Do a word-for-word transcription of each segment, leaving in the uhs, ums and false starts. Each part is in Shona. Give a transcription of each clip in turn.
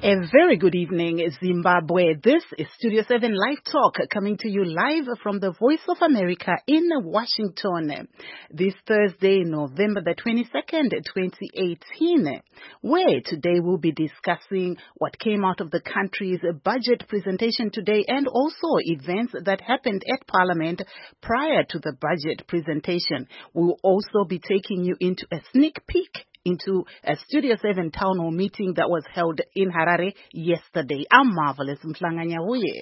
A very good evening, Zimbabwe. This is Studio seven Live Talk coming to you live from the Voice of America in Washington. This Thursday, November the twenty-second, twenty eighteen, where today we'll be discussing what came out of the country's budget presentation today and also events that happened at Parliament prior to the budget presentation. We'll also be taking you into a sneak peek into a Studio seven town hall meeting that was held in Harare yesterday. I'm Marvelous Mhlanganyahuye.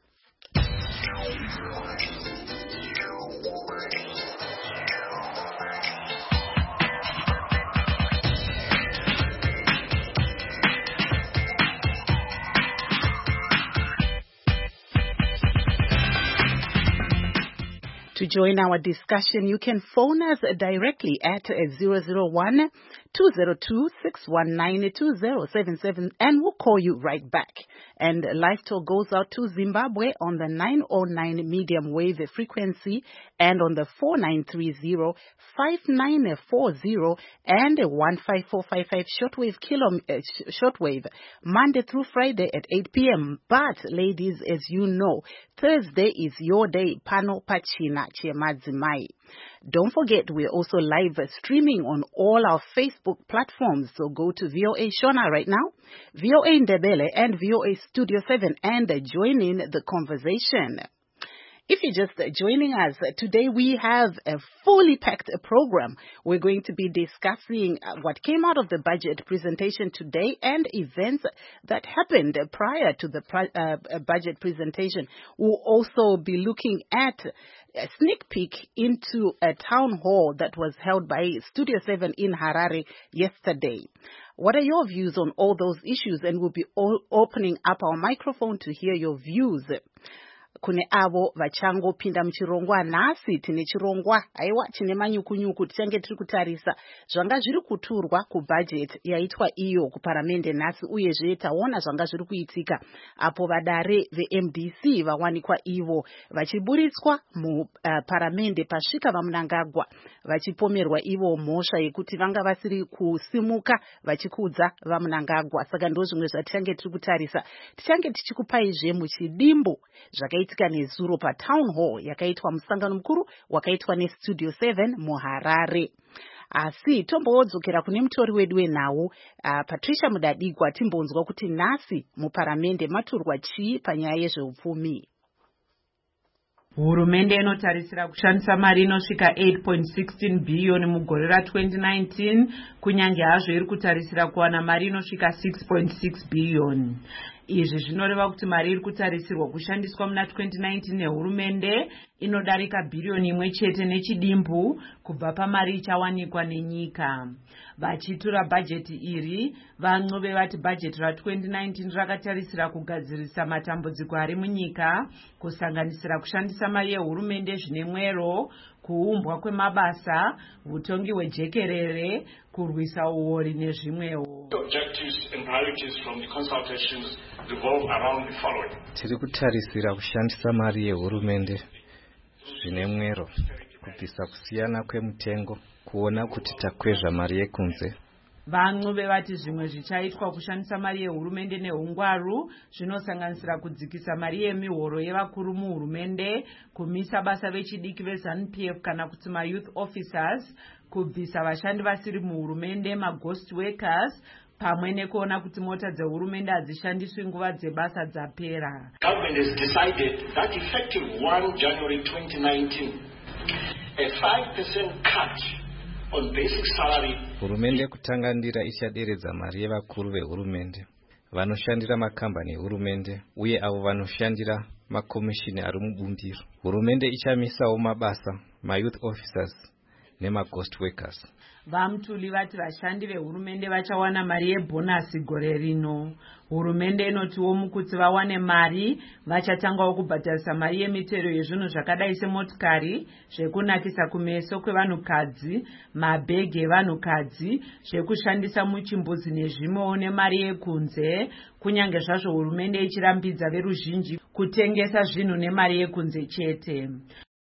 To join our discussion, you can phone us directly at zero zero one, two zero two, six one nine, two zero seven seven and we'll call you right back. And Live Talk goes out to Zimbabwe on the nine oh nine medium wave frequency and on the four nine three zero, five nine four zero and one five four five five shortwave kilo, uh, shortwave Monday through Friday at eight p.m. But ladies, as you know, Thursday is your day, Pano Pachina Chemadzimai. Don't forget, we're also live streaming on all our Facebook platforms. So go to V O A Shona right now, V O A Ndebele and V O A Studio seven and join in the conversation. If you're just joining us, today we have a fully packed program. We're going to be discussing what came out of the budget presentation today and events that happened prior to the uh, budget presentation. We'll also be looking at a sneak peek into a town hall that was held by Studio seven in Harare yesterday. What are your views on all those issues? And we'll be all opening up our microphone to hear your views. Kune avo vachango pinda mchirongwa nasi tine chirongwa aiwa chine manyukunyuku tichange tiri kutarisa zvanga zviri kuturwa kubudget yaitwa iyo kuparamende nasi uyezve taona zvanga zviri kuitika apo vadare veM D C vawanikwa ivo vachiburitswa muparamende uh, pasvika vamunangagwa vachipomerwa ivo mhosva yekuti vanga vasiri kusimuka vachikudza vamunangagwa. Saka ndo zvimwe zvatichange tiri kutarisa. Tichange tichikupaizve muchidimbu zvakaitika nezuro pa town hall yakaitwa musangano mukuru wakaitwa neStudio seven muHarare. Asi tombodzokera kune mutori wedu wenhau uh, Patricia Mudadigwa timbonzwa kuti nasi muparamende maturwa chii panyaya yezveupfumi. Hurumende inotarisira kushandisa mari inosvika eight point one six billion mugore ra twenty nineteen kunyange hazvo iri kutarisira kuwana mari inosvika six point six billion. Izvi zvinoreva kuti mari iri kutarisirwa kushandiswa muna twenty nineteen nehurumende inodarika bhiriyoni imwe chete nechidimbu kubva pamari ichawanikwa nenyika. Vachitura bhajeti iri, van'ove vati bhajeti ra twenty nineteen rakatarisira kugadzirisa matambudziko ari munyika, kusanganisira kushandisa mari yehurumende zvine mwero, kuumbwa kwemabasa, utongi hwejekerere, kurwisa uori nezvimwewo. Objectives and priorities from the consultations revolve around the following. Tiri kutarisira kushandisa mari yehurumende zvine mwero, kubvisa kusiyana kwemutengo, kuona kuti takwezva mari yekunze. Van'ove vati zvimwe zvichaitwa kushandisa mari yehurumende nehungwaru zvinosanganisira kudzikisa mari yemihoro yevakuru muhurumende, kumisa basa vechidiki veZANU-P F kana kuti ma-youth officers, kubvisa vashandi vasiri muhurumende, ma-ghost workers, pamwe nekuona kuti mota dzehurumende hadzishandiswi nguva dzebasa dzapera. Government has decided that effective first January twenty nineteen, a five percent cut on basic salary. Hurumende kutangandira ichaderedza mari yevakuru vehurumende, vanoshandira makambani ehurumende uye avo vanoshandira makomishini ari mubumbiro. Hurumende ichamisawo mabasa, ma-youth officers nema-ghost workers. Vamtuli vati vashandi vehurumende vachawana mari yebhonasi gore rino. Hurumende inotiwo mukuti vawane mari vachatangawo kubhadharisa mari yemitero yezvinhu zvakadai semotikari, zvekunakisa kumeso kwevanhukadzi, mabhegi evanhukadzi, zvekushandisa muchimbuzi nezvimwewo nemari yekunze, kunyange zvazvo hurumende ichirambidza veruzhinji kutengesa zvinhu nemari yekunze chete.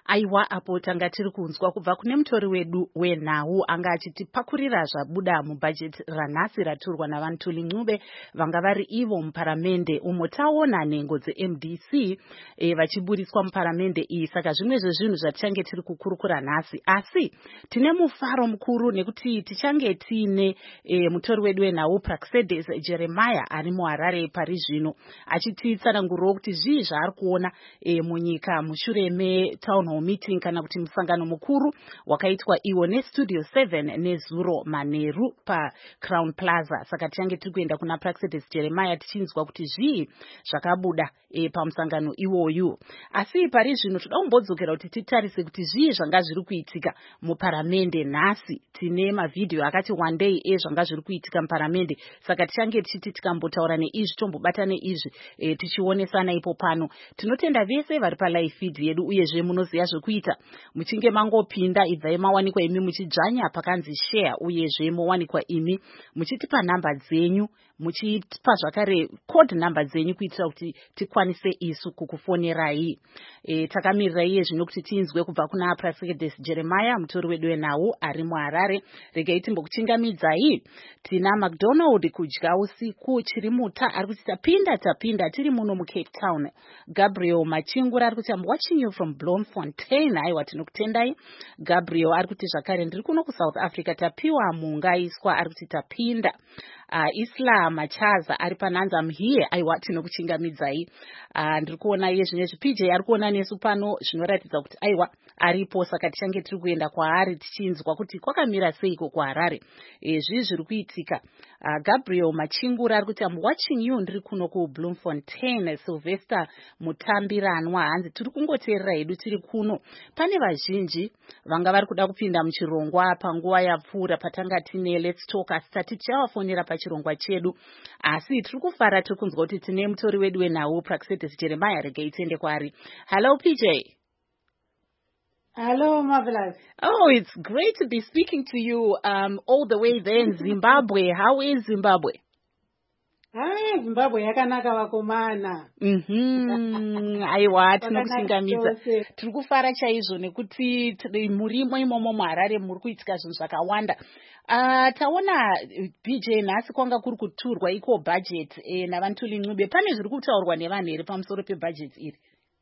Aiwa apo tanga tiri kunzwa kubva kune mutori wedu wenhau anga achitipakurira zvabuda mubhajeti ranhasi raturwa navanthuli Ncube vanga vari ivo muparamende umo taona nhengo dze-M D C e, vachiburiswa muparamende iyi. Saka zvimwe zvezvinhu zvatichange tiri kukurukura nhasi, asi tine mufaro mukuru nekuti tichange tiine e, mutori wedu wenhau Praxedes Jeremiah ari muHarare pari zvino achititsanangurirawo kuti zvii zvaari kuona e, munyika mushure metown hall meeting kana kuti musangano mukuru wakaitwa iwo nestudio seven nezuro Maneru paCrown Plaza. Saka tichange tiri kuenda kuna Praxedes Jeremiah tichinzwa kuti zvii zvakabuda e, pamusangano iwoyu. Asi pari zvino toda kumbodzokera kuti titarise kuti zvii zvanga zviri kuitika muparamende nhasi. Tine mavhidhiyo akati wandei ezvanga zviri kuitika muparamende, saka tichange tichiti tikambotaura neizvi tombobata neizvi e, tichionesana ipo pano. Tinotenda vese vari palive feed yedu uyezve munoziva zvekuita muchinge mangopinda ibvai mawanikwa imi muchidzvanya pakanzi share, uyezve mowanikwa imi muchitipa nhamba dzenyu, muchipa zvakare code nhamba dzenyu kuitira kuti tikwanise isu kukufonerai. E, takamirira iye zvino kuti tinzwe kubva kuna Praxedes Jeremiah mutori wedu wenhau ari muHarare. Regai timbokuchingamidzai. Tina McDonald kudya usiku chirimuta ari kuti tapinda tapinda tiri muno muCape Town. Gabriel Machingura ari kuti I'm watching you from Bloemfontein. Aiwa tinokutendai Gabriel. Ari kuti zvakare ndiri kuno kuSouth Africa tapiwa mungaiswa ari kuti tapinda. Uh, Isla Machaza ari pananza mhiye. Aiwa tinokuchingamidzai. Uh, ndiri kuona iye zvinezvi P J ari kuona nesu pano zvinoratidza kuti aiwa aripo, saka tichange tiri kuenda kwaari tichinzwa kuti kwakamira seiko kuHarare e, zvii zviri kuitika. Uh, Gabriel Machingura ari kuti I'm watching you ndiri kuno kuBloemfontein. Sylvester Mutambiranwa hanzi tiri kungoteerera hedu tiri kuno. Pane vazhinji vanga vari kuda kupinda muchirongwa panguva yapfuura patanga tine Let's Talk, asi tati tichavafonera pachirongwa chedu, asi tiri kufara tiri kunzwa kuti tine mutori wedu wenhau Praxedes Jeremiah. Regai tiende kwaari. Hello P J. Hello, Marvelous. Oh, it's great to be speaking to you um, all the way there in Zimbabwe. How is Zimbabwe? Ah, Zimbabwe yakanaka vakomana. Mhm. Aiwa tinokuchingamidza. Tiri kufara chaizvo nekuti murimo imomo muHarare muri kuitika zvinhu zvakawanda. Uh, taona B J nhasi kwanga kuri kuturwa iko budget e, navanthuli Ncube. Pane zviri kutaurwa nevanhu here pamusoro pebudget iri?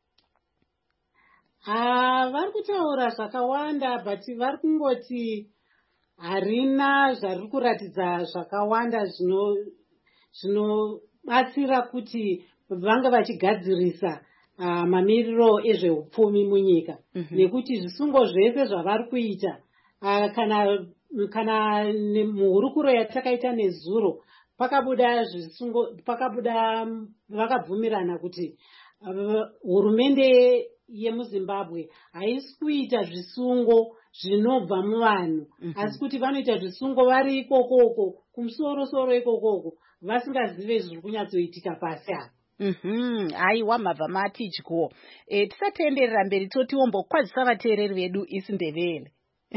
Ah, vari kutaura zvakawanda, but vari kungoti harina zvari kuratidza zvakawanda zvino zvinobatsira kuti vange vachigadzirisa uh, mamiriro ezveupfumi munyika. Mm-hmm. Nekuti zvisungo zvese zvavari kuita uh, kana kana muhurukuro yatakaita nezuro pakabuda zvisungo pakabuda vakabvumirana kuti uh, hurumende yemuZimbabwe haisi kuita zvisungo zvinobva muvanhu. Mm-hmm. Asi kuti vanoita zvisungo vari ikokoko kumusoro-soro ikokoko vasingazive zviri kunyatsoitika pasi apa. Mhm. Aiwa mabva matidyo. E, tisatenderera mberi totiwombokwazisa vateereri vedu isindebele.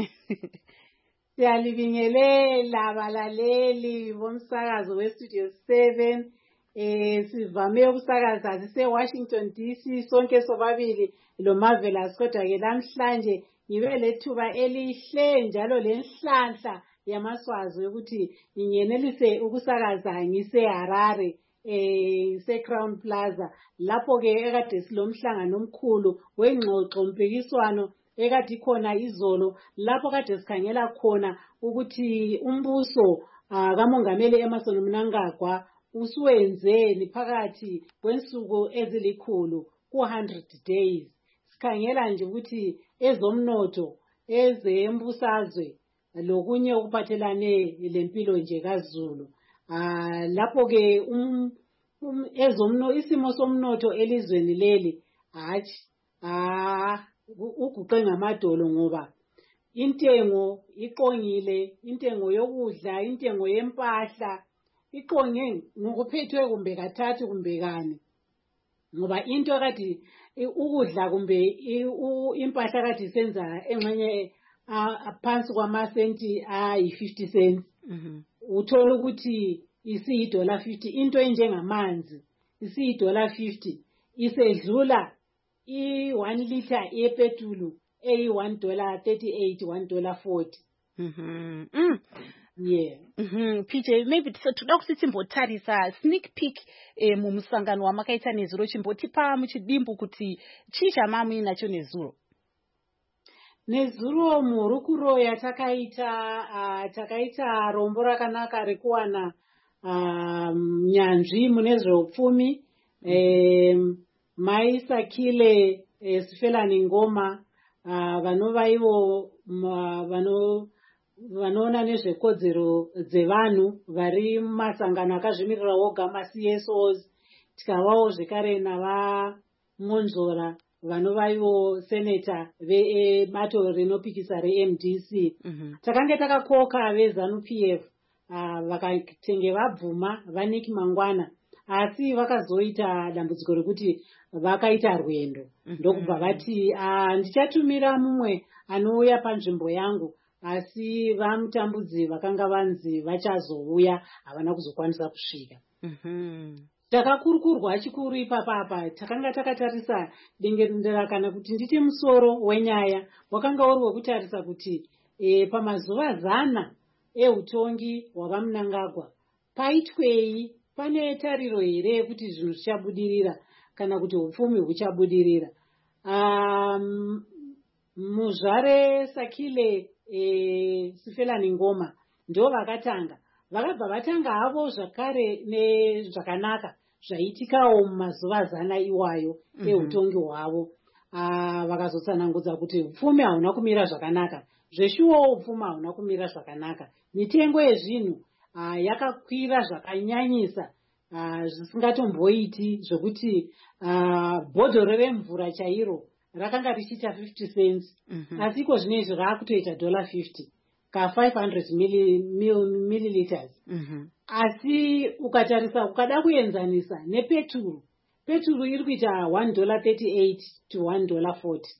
Siyalibingelela valaleli bomsakazo weStudio seven. Eh, sivame ukusakaza sise-Washington D C sonke sobabili lo Marvelous, kodwa ke namhlanje ngibe lethuba elihle njalo lenhlanhla yamaswazi ukuthi ngingenelise ukusakaza ngise-Harare eh se-Crown Plaza, lapho ke ekade silomhlangano omkhulu wengxoxo mpikiswano ekade khona izolo, lapho kade sikhangela khona ukuthi umbuso uh, kamongameli Emmerson Mnangagwa usuwenzeni phakathi kwensuku ezilikhulu ku one hundred days. Sikhangela nje ukuthi ezomnotho, ezembusazwe lokunye okuphathelane lempilo nje kaZulu. Ah, lapho ke um, um ezomno isimo somnotho elizweni leli hathi ah uguqe ngamadolo ngoba intengo iqongile, intengo yokudla, intengo yempahla iqonge ngokuphethwe kumbe kathathu kumbe kane, ngoba into kade ukudla kumbe impahla kade isenza engxenye phansi kwamasenti ayi-fifty cents. Mm-hmm. Uthola ukuthi isiyi-dollar fifty, into enjengamanzi isiyi-dollar fifty isedlula i-one litre yepetulu eyi-one dollar thirty-eight, one dollar forty. Mhm. Mm. Yeah. Mhm. P J, maybe so toda kuti timbotarisa sneak peek eh, mumusangano wamakaita nezuro, chimbotipa muchidimbu kuti chii chamamuina nacho nezuro. Nezuro muhurukuro yatakaita uh, takaita rombo rakanaka rekuwana uh, nyanzvi mune zveupfumi. Mm-hmm. um, Mai Sakile eh, Sifelani Ngoma uh, vanova ivo vano vanoona nezvekodzero dzevanhu vari mumasangano akazvimirira woga ma-C S Os, tikavawo zvekare navamonzvora vanova ivo seneta vebato rinopikisa re-M D C. Mm-hmm. Takange takakoka vezanu P F uh, vakatenge vabvuma vaniki mangwana, asi vakazoita dambudziko rekuti vakaita rwendo. Mm-hmm. Ndokubva vati uh, ndichatumira mumwe anouya panzvimbo yangu, asi vamutambudzi vakanga vanzi vachazouya havana kuzokwanisa kusvika. Mm-hmm. Takakurukurwa chikuru ipapapa, takanga takatarisa dengerindera kana kuti nditi musoro wenyaya wakanga uri wekutarisa kuti e, pamazuva zana eutongi hwavamunangagwa paitwei, pane tariro here yekuti zvinhu zvichabudirira kana kuti upfumi huchabudirira. Um, muzvare Sakile e, Sifelani Ngoma ndo vakatanga vakabva vatanga havo zvakare nezvakanaka zvaitikawo mumazuva zana iwayo eutongi hwavo. Uh, vakazotsanangudza kuti upfumi hauna kumira zvakanaka, zveshuwo upfumi hauna kumira zvakanaka. Mitengo yezvinhu uh, yakakwira zvakanyanyisa uh, zvisingatomboiti, zvokuti uh, bhodhoro remvura chairo rakanga richiita fifty cents. Mm-hmm. Asi iko zvinezvi raakutoita dollar fifty ka five hundred milliliters. Mm-hmm. Asi ukatarisa ukada kuenzanisa nepeturu, peturu iri kuita one dollar thirty-eight to one dollar forty.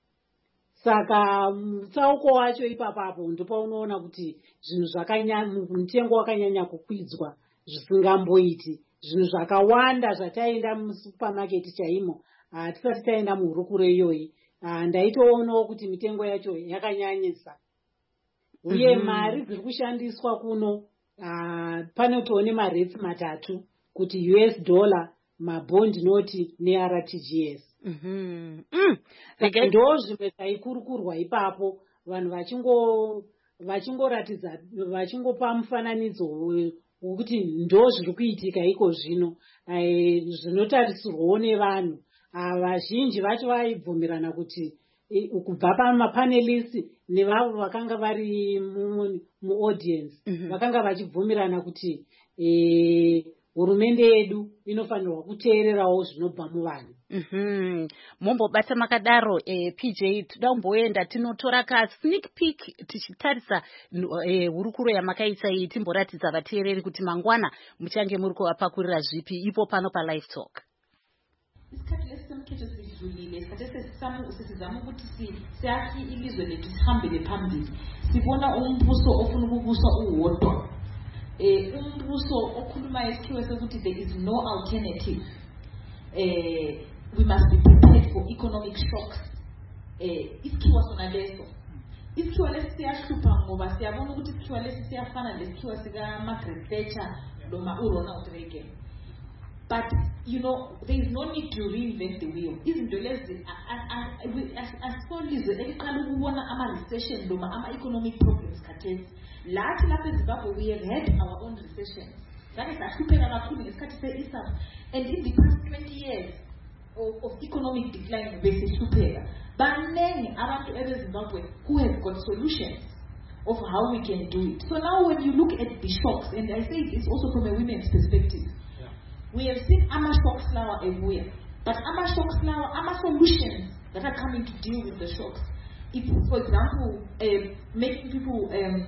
Saka mutsauko wacho ipapapo ndipo unoona kuti zvinhu zvakanyanya, mutengo wakanyanya kukwidzwa zvisingamboiti. Zvinhu zvakawanda zvataenda musupermarket chaimo hatisati uh, taenda muhurukuro iyoyi uh, ndaitoonawo kuti mitengo yacho yakanyanyisa. Uye mm-hmm. mari dziri kushandiswa kuno uh, panotoone maretsi matatu kuti U S dollar, mabond noti ne-R T G S. Mm-hmm. Mm. Okay. Ndo zvimwe zvaikurukurwa ipapo, vanhu vachingo vachingoratidza vachingopa mufananidzo wekuti ndo zviri kuitika iko zvino uh, zvinotarisirwawo nevanhu. Uh, vazhinji vacho vaibvumirana kuti kubva pamapanelisi nevavo vakanga vari muaudience mm-hmm. vakanga vachibvumirana kuti e, hurumende yedu inofanirwa kuteererawo zvinobva muvanhu. Mm-hmm. Mombobata makadaro e, P J toda kumboenda tinotora ka sneak peek tichitarisa e, hurukuro yamakaita iyi, timboratidza vateereri kuti mangwana muchange muri kuvapakurira zvipi ipo pano pa Live Talk. Isikhathi lesimkhetho sidlulile, isikhathi sesizama ukuthi siyakhe ilizwe lethu sihambele phambili. Sibona umbuso ofuna ukubusa uwodwa, eh umbuso okhuluma isikhiwo sokuthi there is no alternative. Eh we must be prepared for economic shocks. Eh isikhiwo sona leso isikhiwo lesi siyahlupha ngoba siyabona ukuthi isikhiwo lesi siyafana lesikhiwo sika Margaret Thatcher noma uRonald Reagan. But, you know, there is no need to reinvent the wheel. Izinto lezi asifolize eliqala ukubona ama-recession noma ama-economic problems khathesi. Lathi lapha eZimbabwe we have had our own recessions. Zake sahlupheka kakhulu ngesikhathi se-ISAF. And in the past twenty years of, of economic decline besihlupheka. Baningi abantu ebeZimbabwe who have got solutions of how we can do it. So now when you look at the shocks, and I say this also from a women's perspective, we have seen ama shocks now everywhere, but ama shocks now, ama solutions that are coming to deal with the shocks. If, for example, uh, making people um,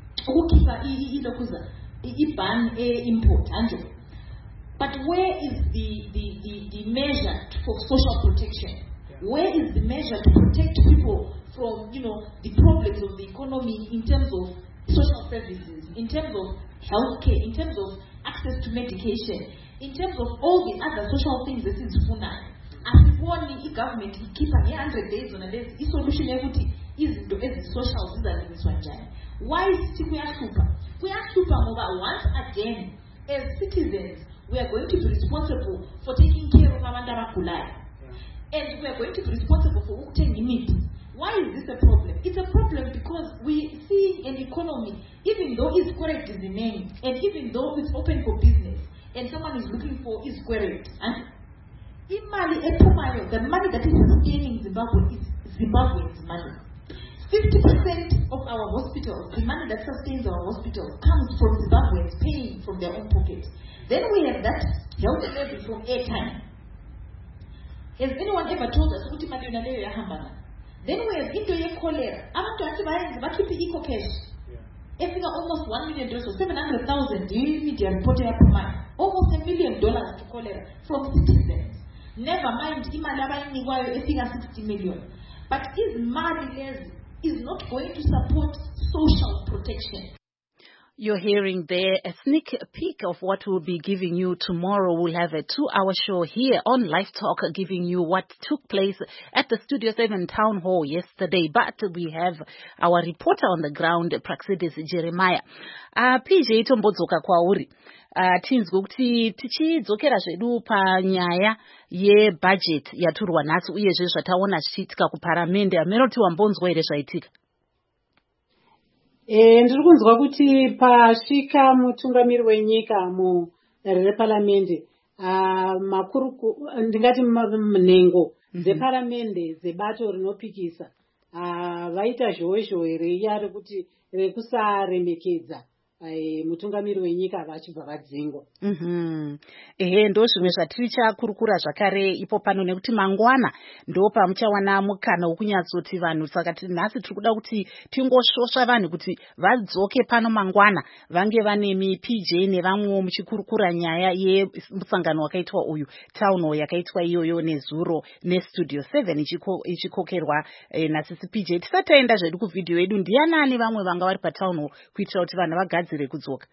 ban import, but where is the, the, the, the measure for social protection? Where is the measure to protect people from, you know, the problems of the economy in terms of social services, in terms of healthcare, in terms of access to medication, in terms of all the other social things that is funa? asiboni i-government ikhipha nge-hundred days zona lezi isolution yokuthi izinto ezi-social zizalungiswa njani. Why sithi kuyahlupha? Kuyahlupha ngoba once again as citizens we are going to be responsible for taking care of abantu abagulayo, and we are going to be responsible for ukuthenga imithi. Why is this a problem? It's a problem because we see an economy, even though it's correct is the name, and even though it's open for business, and someone is looking for is correct. And imali ephumayo, the money that is sustaining Zimbabwe is Zimbabwe's money. fifty percent of our hospitals, the money that sustains our hospitals, comes from Zimbabweans paying from their own pockets. Then we have that health levy from airtime. Has anyone ever told us what money unaleyo yahamba? Then we have into ye cholera. Abantu asibayenzi bakhipha eco cash. Efika almost one million dollars, seven hundred thousand. You media report yaphuma. Almost a million dollars to cholera from citizens. Never mind imali abayinikwayo efika sixty million. But is money lezi is not going to support social protection. You're hearing there a sneak peek of what we'll be giving you tomorrow. We'll have a two-hour show here on Live Talk giving you what took place at the Studio seven Town Hall yesterday. But we have our reporter on the ground, Praxidis Jeremiah. Uh, P J tombodzoka kwauri. Uh, tinzwe kuti tichidzokera zvedu panyaya yebudget yaturwa nhasi uyezve zvataona zvichiitika kuparamende. Ameroti wambonzwa here zvaitika? E, ndiri kunzwa kuti pasvika mutungamiri wenyika mudare reparamende uh, makuru ndingati mnhengo dzeparamende dzebato rinopikisa uh, vaita zhowezhowe reiya rekuti rekusaremekedza uh, mutungamiri wenyika vachibva vadzingwa. Mhm. Ehe, ndo zvimwe zvatiri chakurukura zvakare ipo pano nekuti mangwana ndo pamuchawana mukana wokunyatsoti vanhu, saka nhasi tiri kuda kuti tingosvosva vanhu kuti vadzoke pano mangwana vange vane P J nevamwewo muchikurukura nyaya yemusangano wakaitwa uyu town hall yakaitwa iyoyo nezuro nestudio seven ichikokerwa eh, nasisi P J. Tisataenda zvedu kuvhidhiyo yedu, ndianani vamwe vanga vari patown hall kuitira kuti vanhu vagadzire kudzoka?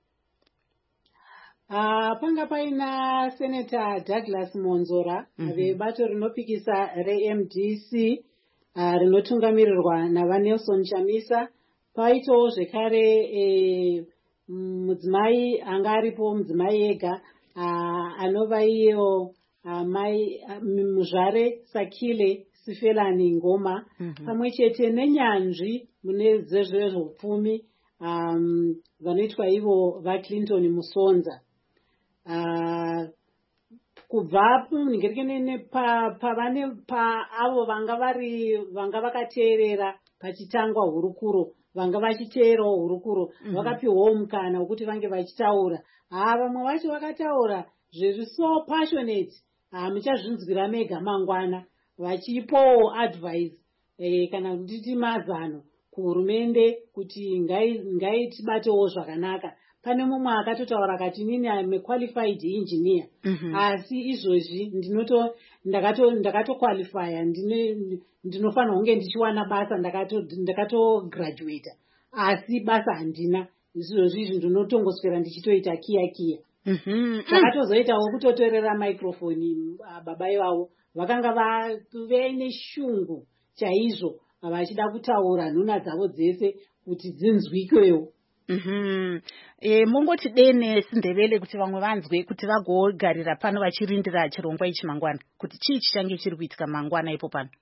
Uh, panga paina Senator Douglas Monzora mm-hmm. vebato rinopikisa re-M D C uh, rinotungamirirwa navaNelson Chamisa. Paitowo zvekare eh, mudzimai anga aripo, mudzimai ega uh, anova iyo uh, mai uh, muzvare Sakile Sifelani Ngoma mm-hmm. pamwe chete nenyanzvi mune zvezveupfumi um, vanoitwa ivo vaClinton Musonza. Uh, kubvapo ndingerekenene pavane pa avo vanga vari vanga vakateerera pachitangwa hurukuro, vanga vachiteerawo hurukuro mm-hmm. vakapiwawo mukana wekuti vange vachitaura. Ah, vamwe vacho vakataura zvezvi so passionate, ah, muchazvinzwira mega mangwana vachipawo advice eh, kana kutiti mazano kuhurumende kuti ngaitibatewo zvakanaka. Pane mumwe akatotaura akati nini I'm a qualified engineer. Mm-hmm. Asi izvozvi ndinoto ndakato ndakato qualifya ndine ndinofanira kunge ndichiwana basa ndakato ndakato graduate. Asi basa handina. Izvozvi ndinotongoswera ndichitoita kiya kiya. Mhm. Ndakatozoitawo kutotorera microphone baba ivavo vakanga vaine shungu chaizvo vachida kutaura nhuna dzavo dzese kuti dzinzwikewo. Mhm. E, mungoti dene sindevele kuti vamwe vanzwe kuti vagogarira pano vachirindira chirongwa ichi mangwana kuti chii chichange chiri kuitika mangwana ipo pano?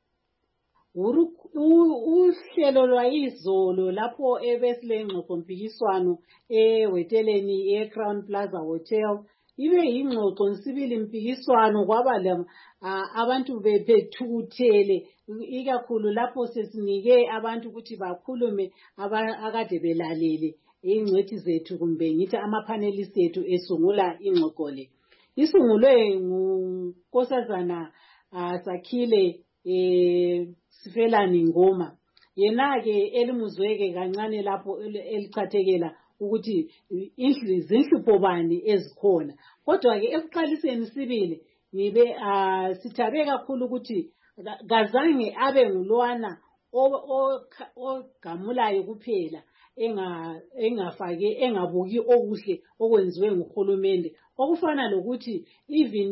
Uhlelo lwaizolo lapho ebesile ingxoxo mpikiswano ehoteleni eCrown Plaza Hotel ibe ingxoxo nsibili mpikiswano kwaba abantu bephethukuthele ikakhulu lapho sesinike abantu ukuthi bakhulume akade belalele ingcwethi zethu kumbe ngithi amapanelists ethu esungula ingxoxo le. Isungulwe ngunkosazana Sakile eh Sifelani Ngoma. Yena ke elimuzweke kancane lapho elichathekela ukuthi izinhlupho bani ezikhona. Kodwa ke ekuqaliseni sibili nibe sithabe kakhulu ukuthi gazange abe ngulwana ogamulayo kuphela enga engafake engabuki okuhle okwenziwe nguhulumende okufana lokuthi even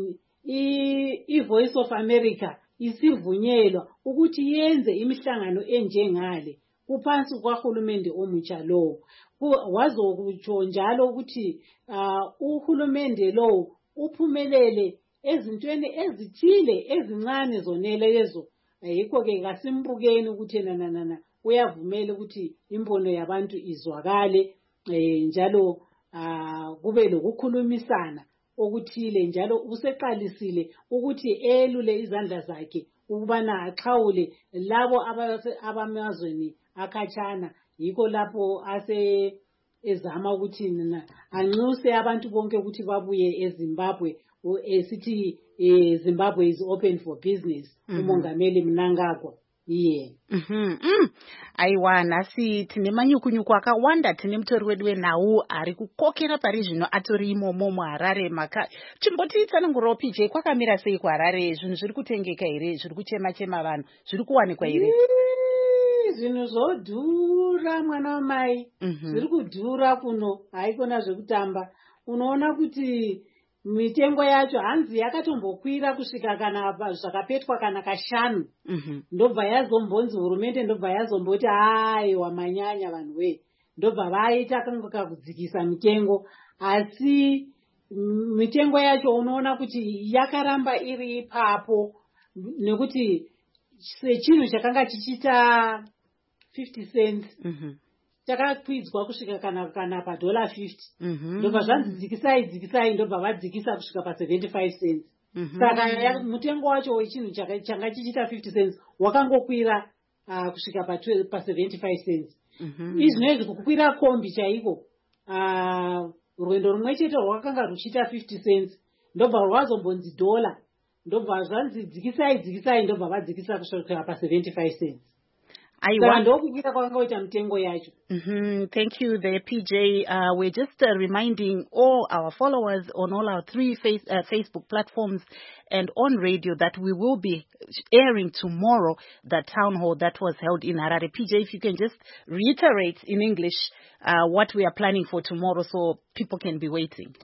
iVoice of America isivunyelwa ukuthi yenze imihlangano enjengale kuphansi kwahulumende omutsha lowo. Wazokutsho njalo ukuthi uhulumende lowo uphumelele ezintweni ezithile ezincane zonele lezo. Yikho ke ngasimbukeni ukuthi nanana uyavumela ukuthi imbono yabantu izwakale njalo kube lokukhulumisana okuthile njalo useqalisile ukuthi elule izandla zakhe ukubana axhawule labo abamazweni akhatshana. Yikho lapho ase ezama ukuthi nina anxuse abantu bonke ukuthi babuye eZimbabwe esithi Zimbabwe is open for business. Umongameli Mnangagwa. Yeah. Mhm. Mm. Aiwa nasi tine manyukunyuku akawanda tine mutori wedu weNhau ari kukokera pari zvino atori imomo muHarare maka. Chimboti tsanangurawo P J kwakamira sei kuHarare? Zvinhu zviri kutengeka here? Zviri kuchema chema vanhu? Zviri kuwanikwa here? Zvinhu zvodhura mwana wamai. Zviri kudhura kuno. Haikona zvekutamba. Unoona kuti mitengo yacho hanzi yakatombokwira kusvika kana zvakapetwa kana kashanu. Ndobva yazombonzi hurumende ndobva yazomboti aiwa manyanya vanhu we. Ndobva vaita kanga kudzikisa mitengo. Asi mitengo yacho unoona kuti yakaramba iri ipapo nekuti sechinhu chakanga chichita fifty cents. Chakakwidzwa kusvika kana kana pa dollar fifty. Ndobva zvanzidzikisai dzikisai ndobva vadzikisa kusvika pa seventy-five cents. Saka mutengo wacho wechinhu changa chichita fifty cents wakangokwira kusvika pa pa seventy-five cents. Izvinezvi kukwira kombi chaiko. Rwendo rumwe chete rwakanga ruchita fifty cents ndobva rwazombonzi dollar. Ndobva zvanzidzikisai dzikisai ndobva vadzikisa kusvika pa seventy-five cents. Mm-hmm. Thank you there, P J. Uh, we're just uh, reminding all our followers on all our three face, uh, Facebook platforms and on radio that we will be airing tomorrow the town hall that was held in Harare. P J, if you can just reiterate in English uh, what we are planning for tomorrow so people can be waiting.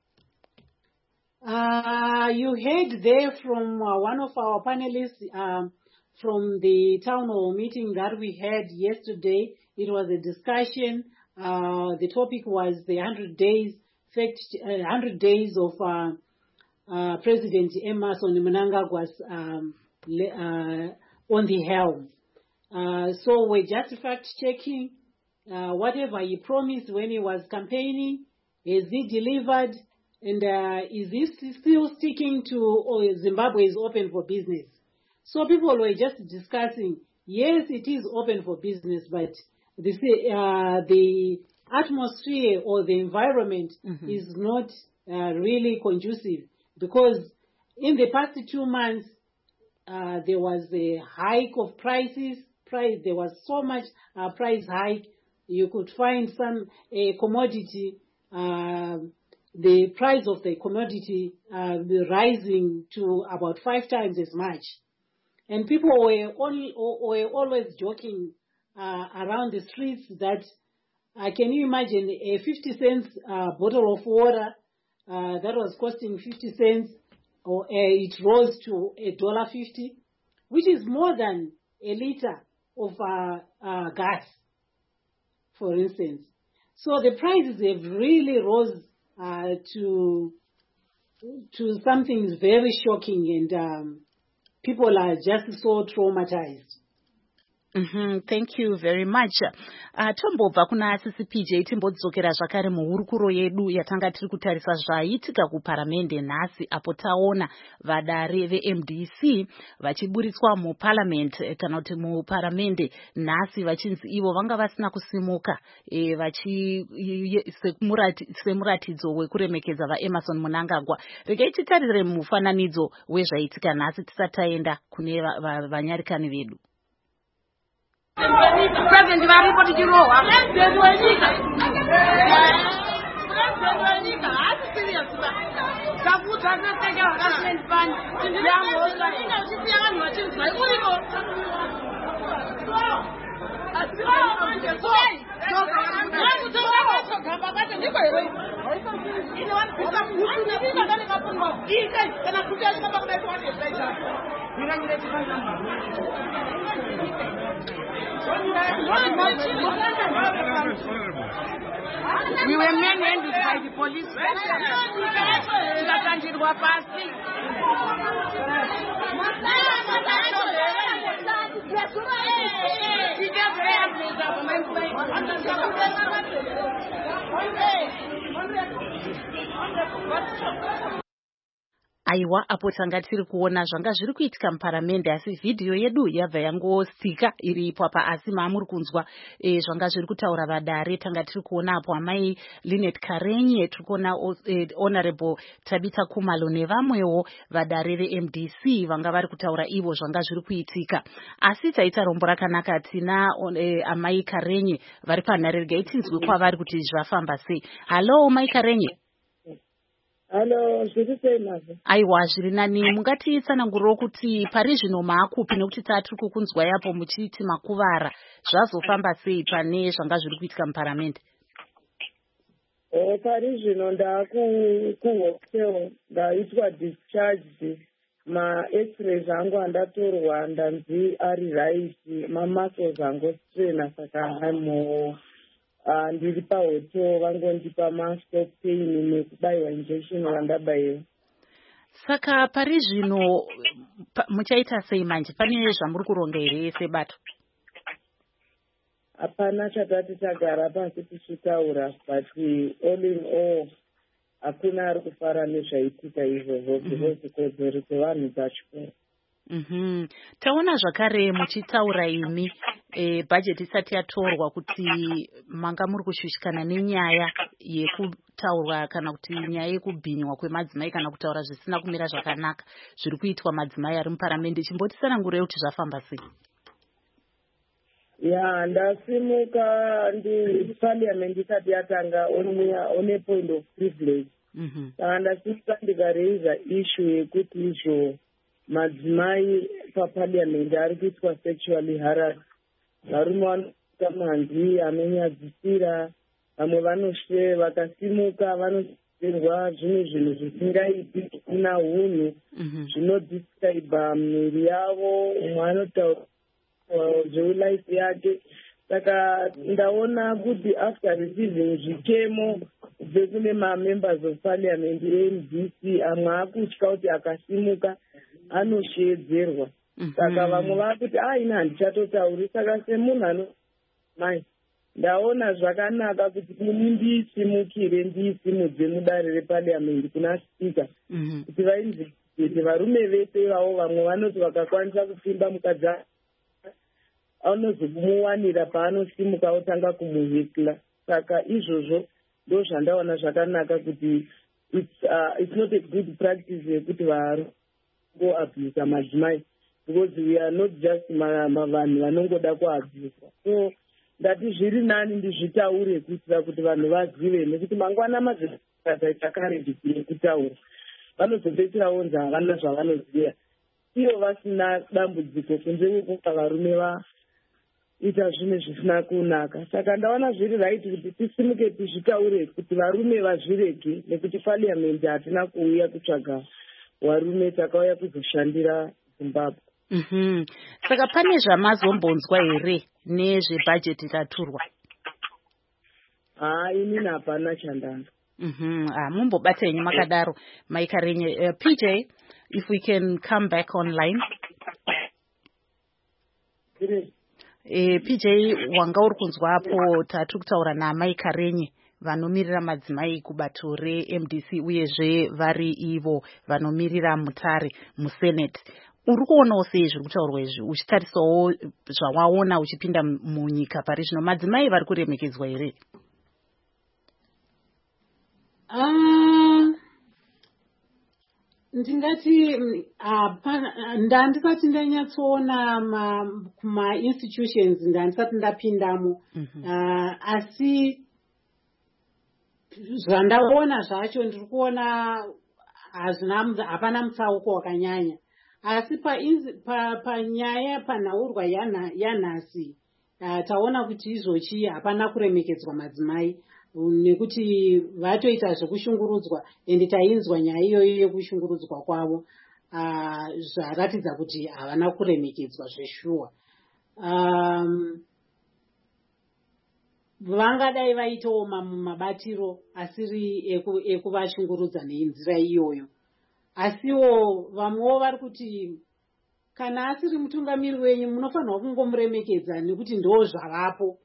Uh, you heard there from uh, one of our panelists um, from the town hall meeting that we had yesterday. It was a discussion. Uh, the topic was the one hundred days, one hundred days of uh, uh, President Emmerson Mnangagwa's um, uh, on the helm. Uh, so we're just fact-checking uh, whatever he promised when he was campaigning. Has he delivered? And uh, is he still sticking to oh, Zimbabwe is open for business? So people were just discussing, yes, it is open for business, but this, uh, the atmosphere or the environment mm-hmm. is not uh, really conducive, because in the past two months, uh, there was a hike of prices. Price There was so much uh, price hike. You could find some a commodity, uh, the price of the commodity uh, rising to about five times as much. And people were, only, were always joking uh, around the streets that, uh, can you imagine a fifty cents uh, bottle of water uh, that was costing fifty cents, or uh, it rose to a dollar fifty, which is more than a liter of uh, uh, gas, for instance. So the prices have really rose uh, to to something very shocking, and um, people are just so traumatized. Mm-hmm. Thank you very much. Uh, tombobva kuna asisi P J timbodzokera zvakare muhurukuro yedu yatanga tiri kutarisa zvaitika kuparamende nhasi apo taona vadare veM D C vachiburitswa muparliament kana kuti muparamende nhasi vachinzi ivo vanga vasina kusimuka e, vachi semuratidzo wekuremekedza vaEmmerson Mnangagwa. Regai titarire mufananidzo wezvaitika nhasi tisataenda kune vanyarikani vedu. President varipo tichirohwa president wenyika president wenyika hasi serious ba kakuta natenge harassment ban yango ina uchisiya vanhu vachinzwa uriko asiko We were manhandled by the police. Takakandirwa pasi. Aiwa, apo tanga tiri kuona zvanga zviri kuitika muparamende, asi vhidhiyo yedu yabva yangosika iri ipo apa, asi maamuri kunzwa e, zvanga zviri kutaura vadare. Tanga tiri kuona apo amai Linet Karenye, tiri kuona e, Honorable Tabitha Kumalo nevamwewo vadare ve-M D C vanga vari kutaura ivo zvanga zviri kuitika. Asi taita rombo rakanaka, tina e, amai Karenye vari panhare, regai tinzwe kwavari kuti zvafamba sei. Halo mai Karenye. Halo, zviri sei mazvo? Aiwa, zviri nani. Mungatitsanangurirawo kuti pari zvino maakupi, nekuti tatiri kukunzwa yapo muchiti makuvara, zvazofamba sei pane zvanga zviri kuitika muparamende? Oh, pari zvino ndakuhotel ndaitwa discharge, ma-x-rays angu andatorwa ndanzi ari right, ma-muscles angu strainer, saka I'm Uh, ndiri pahoto vangondipa ma-stop pain nekubayiwa injection vandabayiwa. Saka pari zvino pa, muchaita sei manje? Pane zvamuri kuronga here sebato? Hapana chatati tagara pasi tichitaura, but all in all hakuna ari kufara nezvaitika izvozvo, because kodzero dzevanhu dzachikora. Mhm. Taona zvakare muchitaura imi e, bhajeti isati yatorwa kuti manga muri kushushikana nenyaya yekutaurwa kana kuti nyaya yekubhinywa kwemadzimai kana kutaura zvisina kumira zvakanaka zviri kuitwa madzimai ari muparamende. Chimbotisanangurei kuti zvafamba sei? Ya, ndasimuka ndi parliament isati yatanga on a point of privilege. Mhm. Saka ndasimuka ndikareiza issue yekuti izvo madzimai paparliament ari kuitwa sexually harassed. Varume vanoita manzi anonyadzisira, vamwe vanoshe vakasimuka vanosherwa zvimwe zvinhu zvisingaiti kuna unhu zvinodescribe miviri yavo, umwe anotaura zveulife yake. Saka ndaona kuti after receiving zvichemo kubve kune ma-members of parliament e-M D C, amwe akutya kuti akasimuka anoshedzerwa. Saka vamwe vakuti ah ina handichatotauri. Saka semunhu anomai ndaona zvakanaka kuti ini ndisimukire ndisimudze mudare reparliament kuna speaker kuti vainvestigate varume vese ivavo. Vamwe vanoti vakakwanisa kupfimba mukadzi anozokumuwanira paanosimuka otanga kumuhekla. Saka izvozvo ndo zvandaona zvakanaka kuti it's, uh, it's not a good practice yekuti varume go abuse madzimai, because we are not just vanhu vanongoda kuabhuswa. So ndati zviri nani ndizvitaure kuitira kuti vanhu vazive, nekuti mangwana mazvitaita kareji yekutaura vanozopedzisira vonzi havana zvavanoziva, ivo vasina dambudziko kunze kwekuti varume vaita zvimwe zvisina kunaka. Saka ndaona zviri right kuti tisimuke tizvitaure kuti varume vazvirege, nekuti parliament hatina kuuya kutsvaga varume, takauya kuzoshandira Zimbabwe. Mhm. Saka pane zvamazombonzwa here nezvebhajeti taturwa? Ah, ini hapana chandanga. Mhm. Ah, mumbobata yenyu makadaro mai Karenye. Uh, P J, if we can come back online. Eh, P J, wanga uri kunzwa hapo tatu kutaura na mai Karenye vanomirira madzimai kubato re-M D C uyezve vari ivo vanomirira mutare musenate. Uri kuonawo sei zviri kutaurwa izvi, uchitarisawo zvawaona uchipinda munyika pari zvino, madzimai vari kuremekedzwa here? Ah, ndingati ndandisati ndanyatsoona kuma-institutions ndandisati ndapindamo. Asi zvandaona zvacho ndiri kuona hapana mutsauko wakanyanya. Asi panyaya panhaurwa yanhasi taona kuti izvochi hapana kuremekedzwa madzimai. nekuti vatoita zvokushungurudzwa ende tainzwa nyaya iyoyo yekushungurudzwa kwavo zvaratidza kuti havana kuremekedzwa zveshuwa. Um, vangadai vaitawo mabatiro asiri ekuvashungurudza nenzira iyoyo, asiwo vamwewo vari kuti kana asiri mutungamiri wenyu munofanirwa kungomuremekedza nekuti ndo zvavapo,